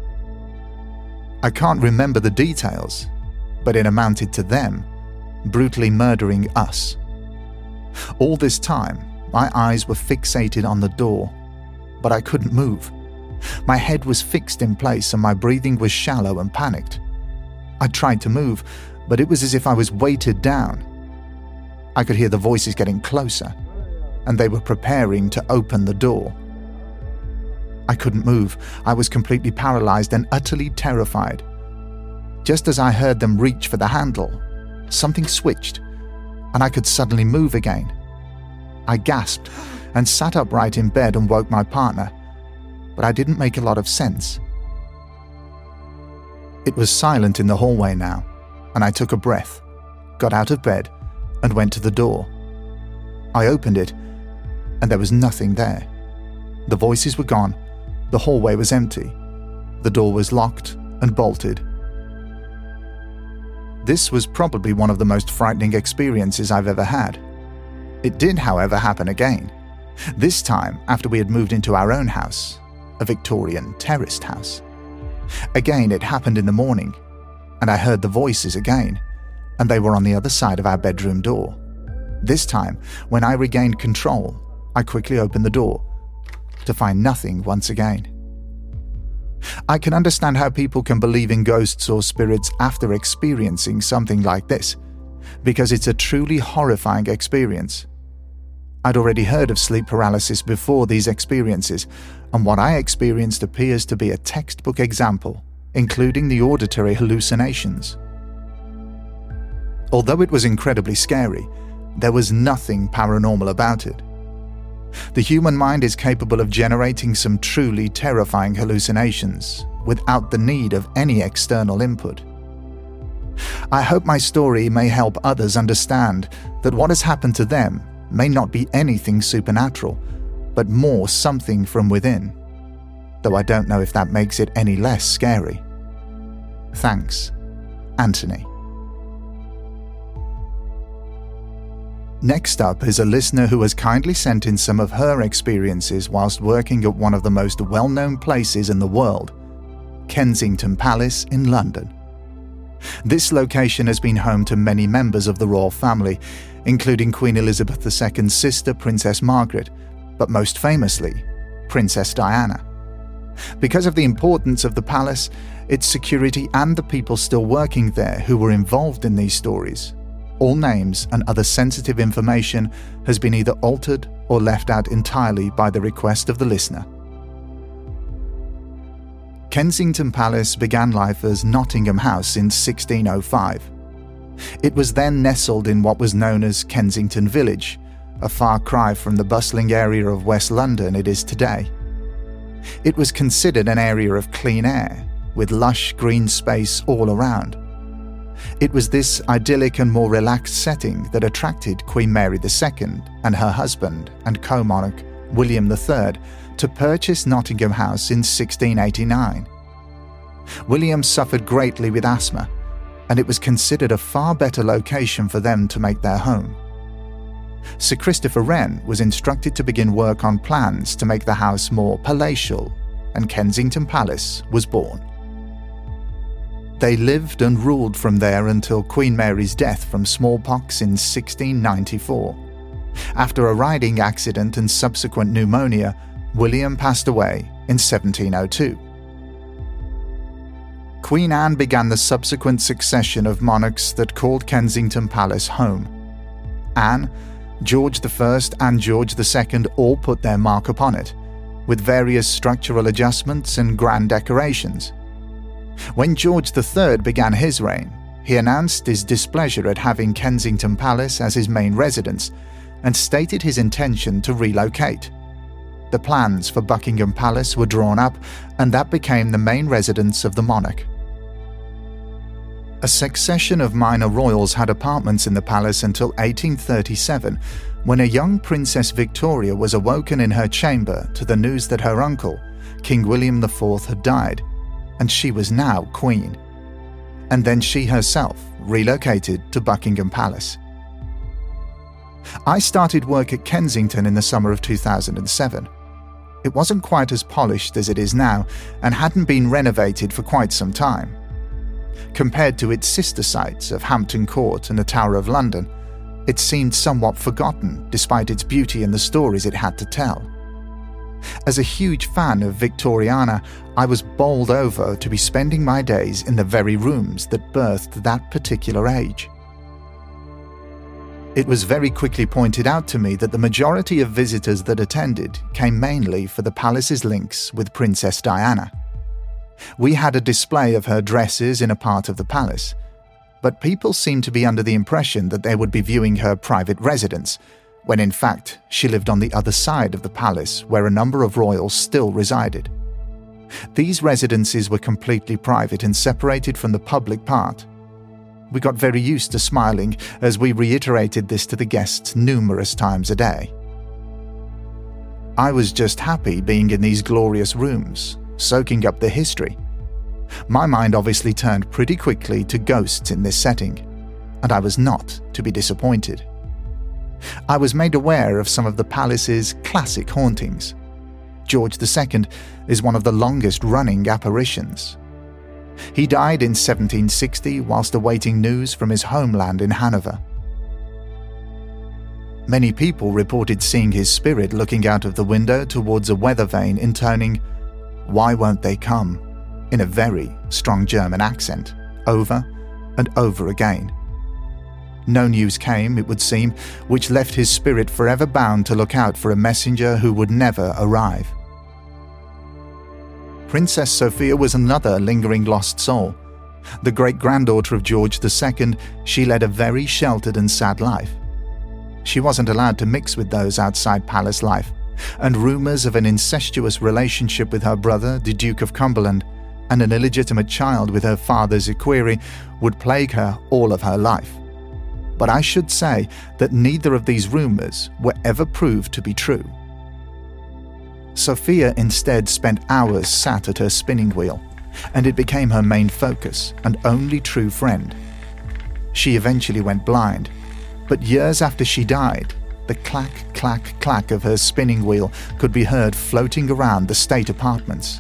I can't remember the details, but it amounted to them brutally murdering us. All this time, my eyes were fixated on the door, but I couldn't move. My head was fixed in place and my breathing was shallow and panicked. I tried to move, but it was as if I was weighted down. I could hear the voices getting closer, and they were preparing to open the door. I couldn't move. I was completely paralyzed and utterly terrified. Just as I heard them reach for the handle, something switched, and I could suddenly move again. I gasped and sat upright in bed and woke my partner, but I didn't make a lot of sense. It was silent in the hallway now, and I took a breath, got out of bed, and went to the door. I opened it, and there was nothing there. The voices were gone, the hallway was empty, the door was locked and bolted. This was probably one of the most frightening experiences I've ever had. It did, however, happen again. This time after we had moved into our own house, a Victorian terraced house. Again, it happened in the morning, and I heard the voices again, and they were on the other side of our bedroom door. This time, when I regained control, I quickly opened the door, to find nothing once again. I can understand how people can believe in ghosts or spirits after experiencing something like this, because it's a truly horrifying experience. I'd already heard of sleep paralysis before these experiences, and what I experienced appears to be a textbook example, including the auditory hallucinations. Although it was incredibly scary, there was nothing paranormal about it. The human mind is capable of generating some truly terrifying hallucinations without the need of any external input. I hope my story may help others understand that what has happened to them may not be anything supernatural, but more something from within, though I don't know if that makes it any less scary. Thanks, Anthony. Next up is a listener who has kindly sent in some of her experiences whilst working at one of the most well-known places in the world, Kensington Palace in London. This location has been home to many members of the royal family, including Queen Elizabeth the Second's sister, Princess Margaret, but most famously, Princess Diana. Because of the importance of the palace, its security, and the people still working there who were involved in these stories, all names and other sensitive information has been either altered or left out entirely by the request of the listener. Kensington Palace began life as Nottingham House in sixteen oh five. It was then nestled in what was known as Kensington Village, a far cry from the bustling area of West London it is today. It was considered an area of clean air, with lush green space all around. It was this idyllic and more relaxed setting that attracted Queen Mary the Second and her husband and co-monarch William the Third to purchase Nottingham House in sixteen eighty-nine. William suffered greatly with asthma, and it was considered a far better location for them to make their home. Sir Christopher Wren was instructed to begin work on plans to make the house more palatial, and Kensington Palace was born. They lived and ruled from there until Queen Mary's death from smallpox in sixteen ninety-four. After a riding accident and subsequent pneumonia, William passed away in seventeen oh two. Queen Anne began the subsequent succession of monarchs that called Kensington Palace home. Anne, George the First and George the Second all put their mark upon it, with various structural adjustments and grand decorations. When George the Third began his reign, he announced his displeasure at having Kensington Palace as his main residence and stated his intention to relocate. The plans for Buckingham Palace were drawn up, and that became the main residence of the monarch. A succession of minor royals had apartments in the palace until eighteen thirty-seven, when a young Princess Victoria was awoken in her chamber to the news that her uncle, King William the Fourth, had died, and she was now queen. And then she herself relocated to Buckingham Palace. I started work at Kensington in the summer of two thousand seven. It wasn't quite as polished as it is now and hadn't been renovated for quite some time. Compared to its sister sites of Hampton Court and the Tower of London, it seemed somewhat forgotten despite its beauty and the stories it had to tell. As a huge fan of Victoriana, I was bowled over to be spending my days in the very rooms that birthed that particular age. It was very quickly pointed out to me that the majority of visitors that attended came mainly for the palace's links with Princess Diana. We had a display of her dresses in a part of the palace, but people seemed to be under the impression that they would be viewing her private residence, when in fact she lived on the other side of the palace where a number of royals still resided. These residences were completely private and separated from the public part. We got very used to smiling as we reiterated this to the guests numerous times a day. I was just happy being in these glorious rooms, soaking up the history. My mind obviously turned pretty quickly to ghosts in this setting, and I was not to be disappointed. I was made aware of some of the palace's classic hauntings. George the Second is one of the longest-running apparitions. He died in seventeen sixty whilst awaiting news from his homeland in Hanover. Many people reported seeing his spirit looking out of the window towards a weather vane intoning, "Why won't they come?" in a very strong German accent, over and over again. No news came, it would seem, which left his spirit forever bound to look out for a messenger who would never arrive. Princess Sophia was another lingering lost soul. The great-granddaughter of George the Second, she led a very sheltered and sad life. She wasn't allowed to mix with those outside palace life, and rumours of an incestuous relationship with her brother, the Duke of Cumberland, and an illegitimate child with her father's equerry would plague her all of her life. But I should say that neither of these rumours were ever proved to be true. Sophia instead spent hours sat at her spinning wheel, and it became her main focus and only true friend. She eventually went blind, but years after she died, the clack, clack, clack of her spinning wheel could be heard floating around the state apartments.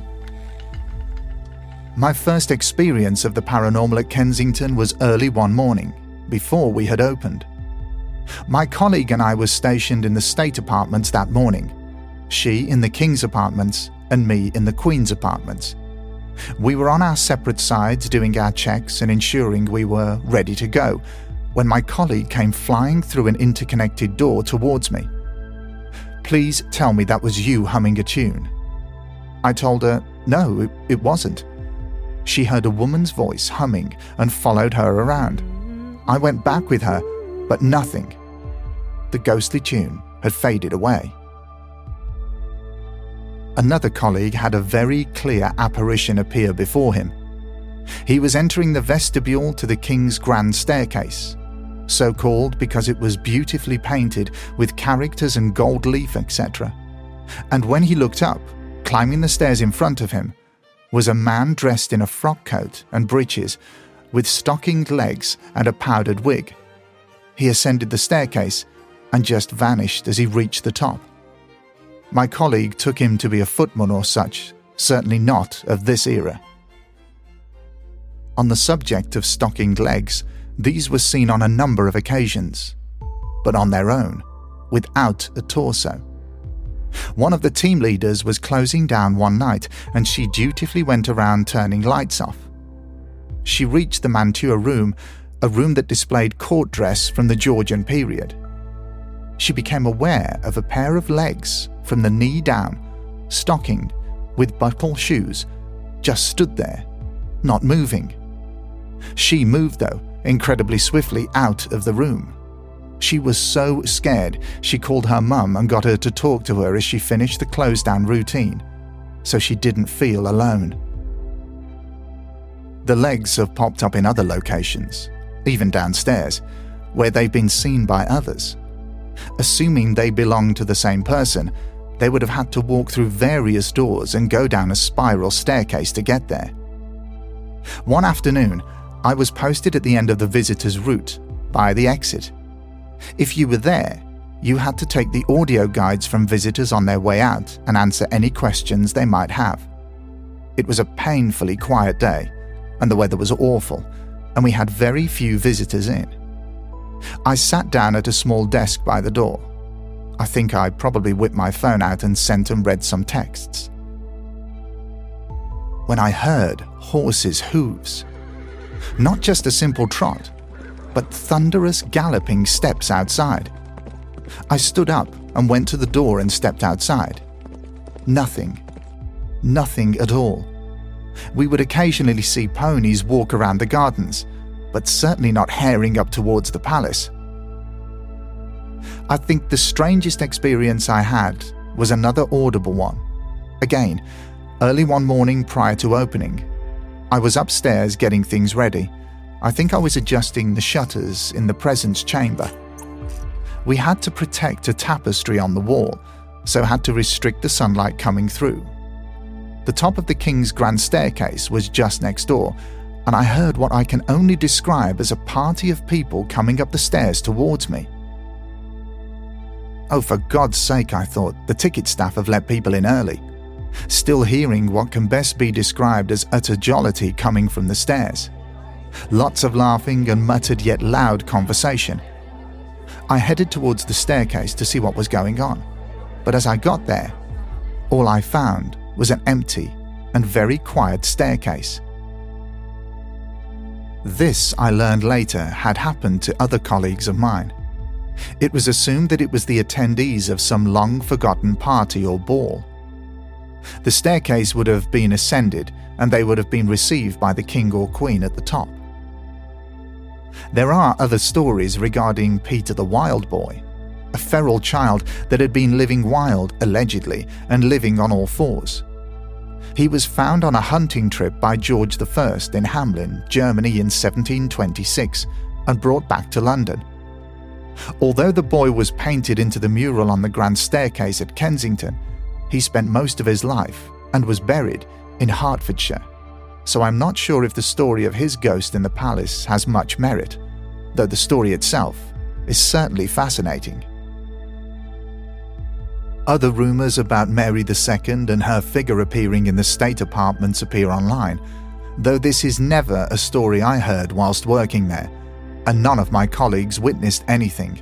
My first experience of the paranormal at Kensington was early one morning, before we had opened. My colleague and I were stationed in the state apartments that morning, she in the King's apartments and me in the Queen's apartments. We were on our separate sides doing our checks and ensuring we were ready to go, when my colleague came flying through an interconnected door towards me. "Please tell me that was you humming a tune." I told her, no, it, it wasn't. She heard a woman's voice humming and followed her around. I went back with her, but nothing. The ghostly tune had faded away. Another colleague had a very clear apparition appear before him. He was entering the vestibule to the King's Grand Staircase, so called because it was beautifully painted with characters and gold leaf, et cetera. And when he looked up, climbing the stairs in front of him, was a man dressed in a frock coat and breeches, with stockinged legs and a powdered wig. He ascended the staircase and just vanished as he reached the top. My colleague took him to be a footman or such, certainly not of this era. On the subject of stockinged legs, these were seen on a number of occasions, but on their own, without a torso. One of the team leaders was closing down one night and she dutifully went around turning lights off. She reached the Mantua room, a room that displayed court dress from the Georgian period. She became aware of a pair of legs from the knee down, stockinged, with buckle shoes, just stood there, not moving. She moved, though, incredibly swiftly out of the room. She was so scared, she called her mum and got her to talk to her as she finished the close-down routine, so she didn't feel alone. The legs have popped up in other locations, even downstairs, where they've been seen by others. Assuming they belong to the same person, they would have had to walk through various doors and go down a spiral staircase to get there. One afternoon, I was posted at the end of the visitor's route, by the exit. If you were there, you had to take the audio guides from visitors on their way out and answer any questions they might have. It was a painfully quiet day, and the weather was awful, and we had very few visitors in. I sat down at a small desk by the door. I think I probably whipped my phone out and sent and read some texts. When I heard horses' hooves, not just a simple trot, but thunderous galloping steps outside. I stood up and went to the door and stepped outside. Nothing. Nothing at all. We would occasionally see ponies walk around the gardens, but certainly not herring up towards the palace. I think the strangest experience I had was another audible one. Again, early one morning prior to opening, I was upstairs getting things ready. I think I was adjusting the shutters in the presence chamber. We had to protect a tapestry on the wall, so had to restrict the sunlight coming through. The top of the king's grand staircase was just next door, and I heard what I can only describe as a party of people coming up the stairs towards me. Oh, for God's sake, I thought, the ticket staff have let people in early. Still hearing what can best be described as utter jollity coming from the stairs. Lots of laughing and muttered yet loud conversation. I headed towards the staircase to see what was going on, but as I got there, all I found was an empty and very quiet staircase. This, I learned later, had happened to other colleagues of mine. It was assumed that it was the attendees of some long-forgotten party or ball. The staircase would have been ascended, and they would have been received by the king or queen at the top. There are other stories regarding Peter the Wild Boy, a feral child that had been living wild, allegedly, and living on all fours. He was found on a hunting trip by George the First in Hamelin, Germany in seventeen twenty-six, and brought back to London. Although the boy was painted into the mural on the grand staircase at Kensington, he spent most of his life and was buried in Hertfordshire, so I'm not sure if the story of his ghost in the palace has much merit, though the story itself is certainly fascinating. Other rumours about Mary the Second and her figure appearing in the state apartments appear online, though this is never a story I heard whilst working there, and none of my colleagues witnessed anything.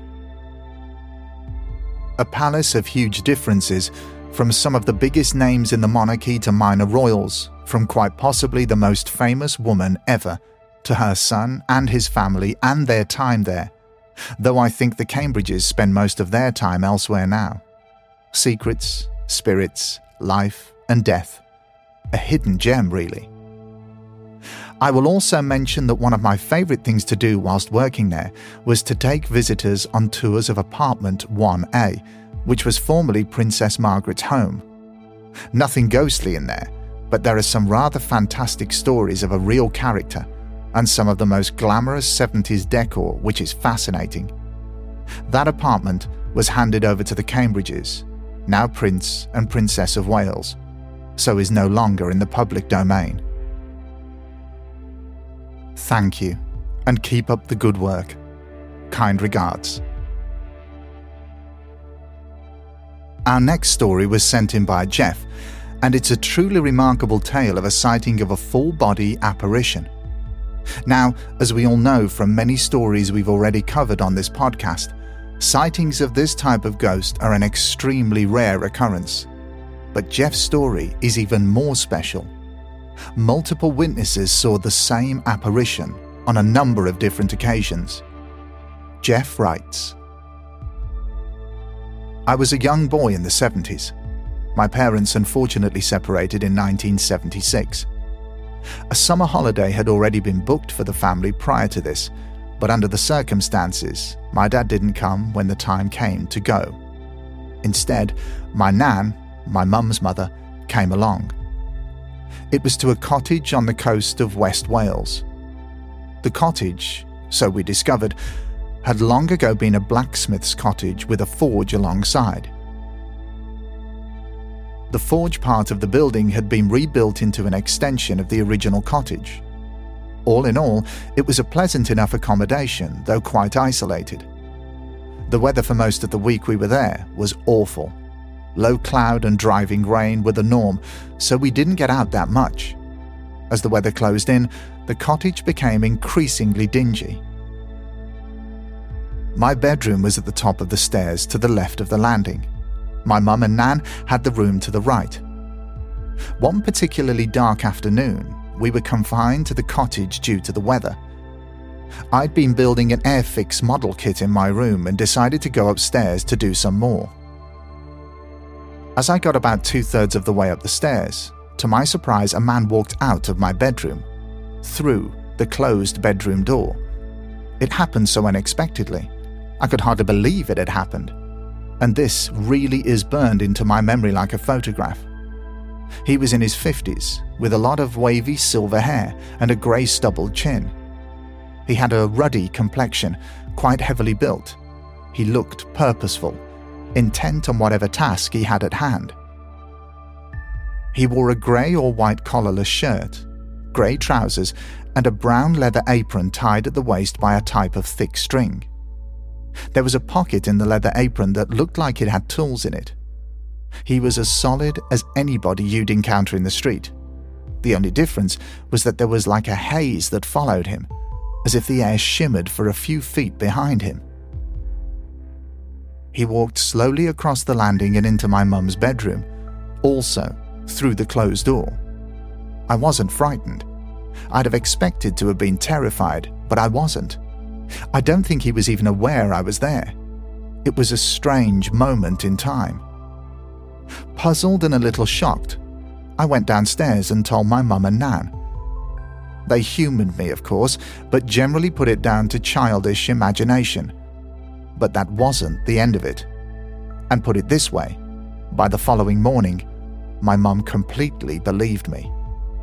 A palace of huge differences, from some of the biggest names in the monarchy to minor royals, from quite possibly the most famous woman ever, to her son and his family and their time there, though I think the Cambridges spend most of their time elsewhere now. Secrets, spirits, life and death. A hidden gem, really. I will also mention that one of my favourite things to do whilst working there was to take visitors on tours of apartment one A, which was formerly Princess Margaret's home. Nothing ghostly in there, but there are some rather fantastic stories of a real character and some of the most glamorous seventies decor, which is fascinating. That apartment was handed over to the Cambridges, now Prince and Princess of Wales, so is no longer in the public domain. Thank you, and keep up the good work. Kind regards. Our next story was sent in by Jeff, and it's a truly remarkable tale of a sighting of a full-body apparition. Now, as we all know from many stories we've already covered on this podcast, sightings of this type of ghost are an extremely rare occurrence. But Jeff's story is even more special. Multiple witnesses saw the same apparition on a number of different occasions. Jeff writes, I was a young boy in the seventies. My parents unfortunately separated in nineteen seventy-six. A summer holiday had already been booked for the family prior to this, but under the circumstances, my dad didn't come when the time came to go. Instead, my nan, my mum's mother, came along. It was to a cottage on the coast of West Wales. The cottage, so we discovered, had long ago been a blacksmith's cottage with a forge alongside. The forge part of the building had been rebuilt into an extension of the original cottage. All in all, it was a pleasant enough accommodation, though quite isolated. The weather for most of the week we were there was awful. Low cloud and driving rain were the norm, so we didn't get out that much. As the weather closed in, the cottage became increasingly dingy. My bedroom was at the top of the stairs to the left of the landing. My mum and Nan had the room to the right. One particularly dark afternoon, we were confined to the cottage due to the weather. I'd been building an Airfix model kit in my room and decided to go upstairs to do some more. As I got about two-thirds of the way up the stairs, to my surprise, a man walked out of my bedroom, through the closed bedroom door. It happened so unexpectedly. I could hardly believe it had happened. And this really is burned into my memory like a photograph. He was in his fifties, with a lot of wavy silver hair and a grey stubbled chin. He had a ruddy complexion, quite heavily built. He looked purposeful, intent on whatever task he had at hand. He wore a grey or white collarless shirt, grey trousers, and a brown leather apron tied at the waist by a type of thick string. There was a pocket in the leather apron that looked like it had tools in it. He was as solid as anybody you'd encounter in the street. The only difference was that there was like a haze that followed him, as if the air shimmered for a few feet behind him. He walked slowly across the landing and into my mum's bedroom, also through the closed door. I wasn't frightened. I'd have expected to have been terrified, but I wasn't. I don't think he was even aware I was there. It was a strange moment in time. Puzzled and a little shocked, I went downstairs and told my mum and Nan. They humoured me, of course, but generally put it down to childish imagination. But that wasn't the end of it. And put it this way, by the following morning, my mum completely believed me.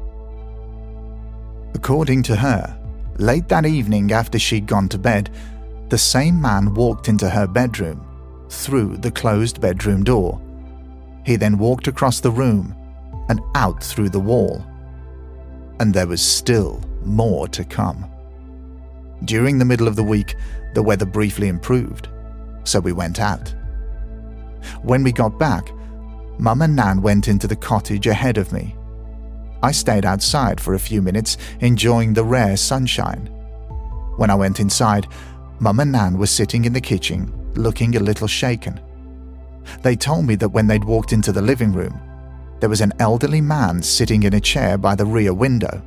According to her, late that evening after she'd gone to bed, the same man walked into her bedroom, through the closed bedroom door. He then walked across the room and out through the wall. And there was still more to come. During the middle of the week, the weather briefly improved, so we went out. When we got back, Mum and Nan went into the cottage ahead of me. I stayed outside for a few minutes, enjoying the rare sunshine. When I went inside, Mum and Nan were sitting in the kitchen, looking a little shaken. They told me that when they'd walked into the living room, there was an elderly man sitting in a chair by the rear window.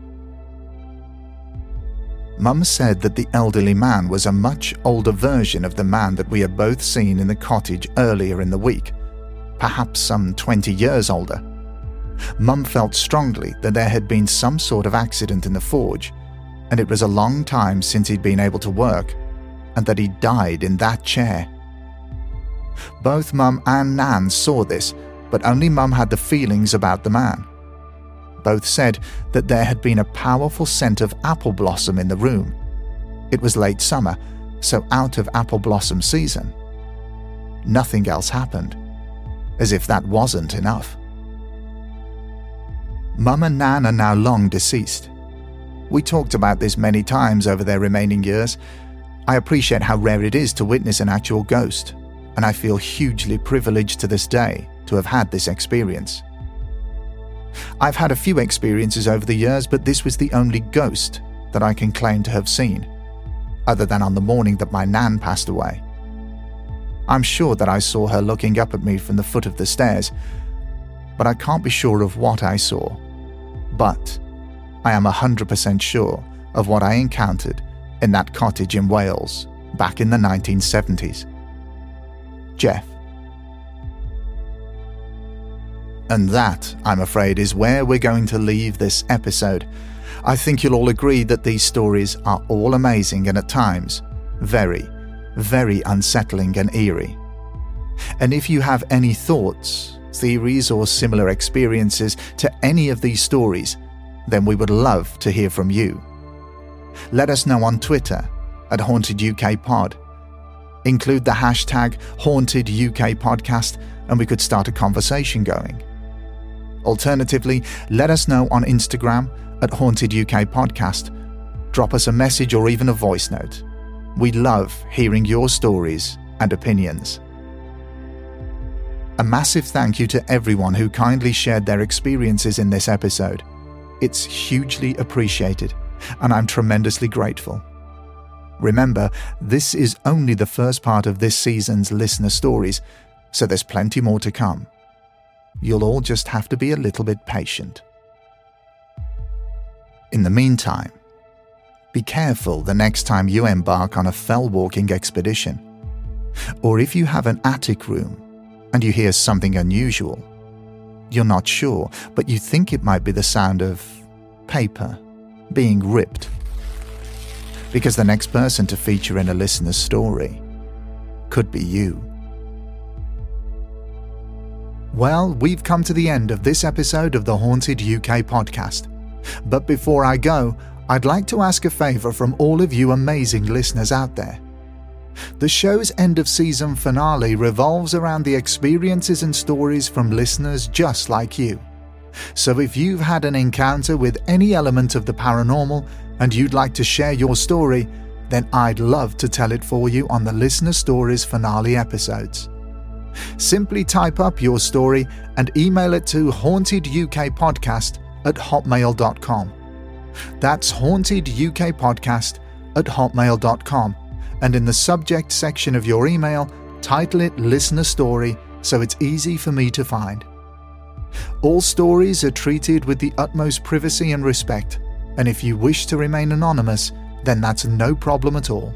Mum said that the elderly man was a much older version of the man that we had both seen in the cottage earlier in the week, perhaps some twenty years older. Mum felt strongly that there had been some sort of accident in the forge, and it was a long time since he'd been able to work, and that he died in that chair. Both Mum and Nan saw this, but only Mum had the feelings about the man. Both said that there had been a powerful scent of apple blossom in the room. It was late summer, so out of apple blossom season. Nothing else happened, as if that wasn't enough. Mum and Nan are now long deceased. We talked about this many times over their remaining years. I appreciate how rare it is to witness an actual ghost, and I feel hugely privileged to this day to have had this experience. I've had a few experiences over the years, but this was the only ghost that I can claim to have seen, other than on the morning that my Nan passed away. I'm sure that I saw her looking up at me from the foot of the stairs, but I can't be sure of what I saw. But I am one hundred percent sure of what I encountered in that cottage in Wales back in the nineteen seventies. Jeff. And that, I'm afraid, is where we're going to leave this episode. I think you'll all agree that these stories are all amazing and at times very, very unsettling and eerie. And if you have any thoughts, theories, or similar experiences to any of these stories, then we would love to hear from you. Let us know on Twitter at Haunted U K Pod. Include the hashtag Haunted U K Podcast and we could start a conversation going. Alternatively, let us know on Instagram at Haunted U K Podcast. Drop us a message or even a voice note. We love hearing your stories and opinions. A massive thank you to everyone who kindly shared their experiences in this episode. It's hugely appreciated, and I'm tremendously grateful. Remember, this is only the first part of this season's listener stories, so there's plenty more to come. You'll all just have to be a little bit patient. In the meantime, be careful the next time you embark on a fell-walking expedition. Or if you have an attic room and you hear something unusual, you're not sure, but you think it might be the sound of paper being ripped. Because the next person to feature in a listener's story could be you. Well, we've come to the end of this episode of the Haunted U K podcast. But before I go, I'd like to ask a favour from all of you amazing listeners out there. The show's end-of-season finale revolves around the experiences and stories from listeners just like you. So if you've had an encounter with any element of the paranormal and you'd like to share your story, then I'd love to tell it for you on the Listener Stories finale episodes. Simply type up your story and email it to hauntedukpodcast at hotmail dot com. That's hauntedukpodcast at hotmail dot com, and in the subject section of your email, title it Listener Story so it's easy for me to find. All stories are treated with the utmost privacy and respect, and if you wish to remain anonymous, then that's no problem at all.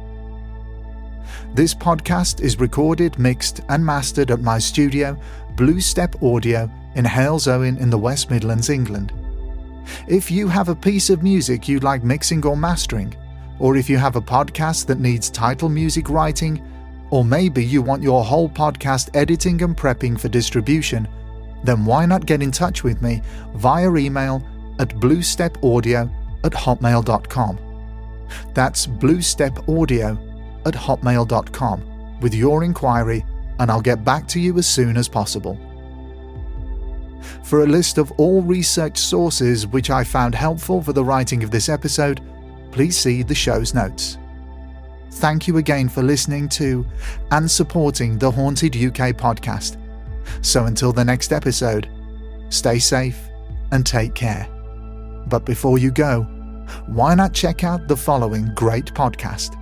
This podcast is recorded, mixed and mastered at my studio, Blue Step Audio, in Halesowen in the West Midlands, England. If you have a piece of music you'd like mixing or mastering, or if you have a podcast that needs title music writing, or maybe you want your whole podcast editing and prepping for distribution, then why not get in touch with me via email at bluestepaudio at hotmail dot com. That's bluestepaudio at hotmail dot com with your inquiry, and I'll get back to you as soon as possible. For a list of all research sources which I found helpful for the writing of this episode, please see the show's notes. Thank you again for listening to and supporting the Haunted U K podcast. So until the next episode, stay safe and take care. But before you go, why not check out the following great podcast?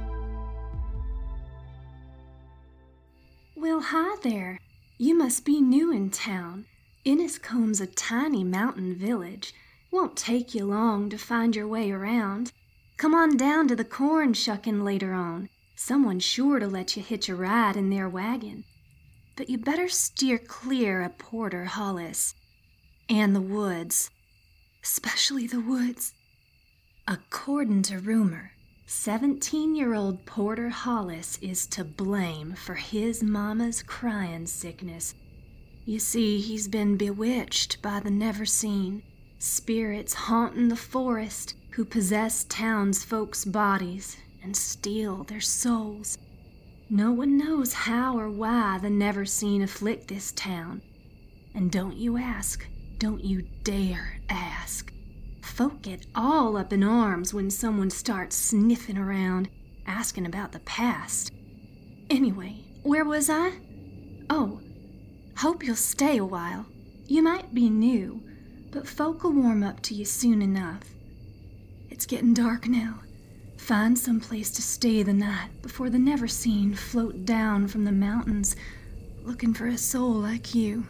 Well, hi there. You must be new in town. Inniscombe's a tiny mountain village. Won't take you long to find your way around. Come on down to the corn shucking later on. Someone's sure to let you hitch a ride in their wagon. But you better steer clear of Porter Hollis. And the woods. Especially the woods. According to rumor, seventeen-year-old Porter Hollis is to blame for his mama's crying sickness. You see, he's been bewitched by the never-seen, spirits haunting the forest who possess townsfolk's bodies and steal their souls. No one knows how or why the never-seen afflict this town. And don't you ask, don't you dare ask. Folk get all up in arms when someone starts sniffing around, asking about the past. Anyway, where was I? Oh, hope you'll stay a while. You might be new, but folk will warm up to you soon enough. It's getting dark now. Find some place to stay the night before the never-seen float down from the mountains looking for a soul like you.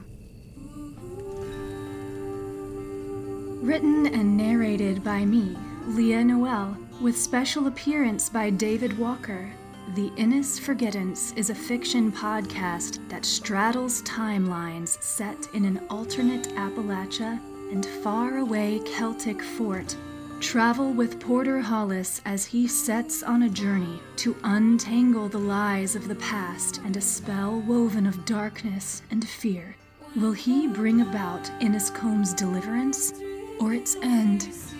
Written and narrated by me, Leah Noel, with special appearance by David Walker. The Innis Forgettance is a fiction podcast that straddles timelines set in an alternate Appalachia and far-away Celtic fort. Travel with Porter Hollis as he sets on a journey to untangle the lies of the past and a spell woven of darkness and fear. Will he bring about Inniscombe's deliverance or its end?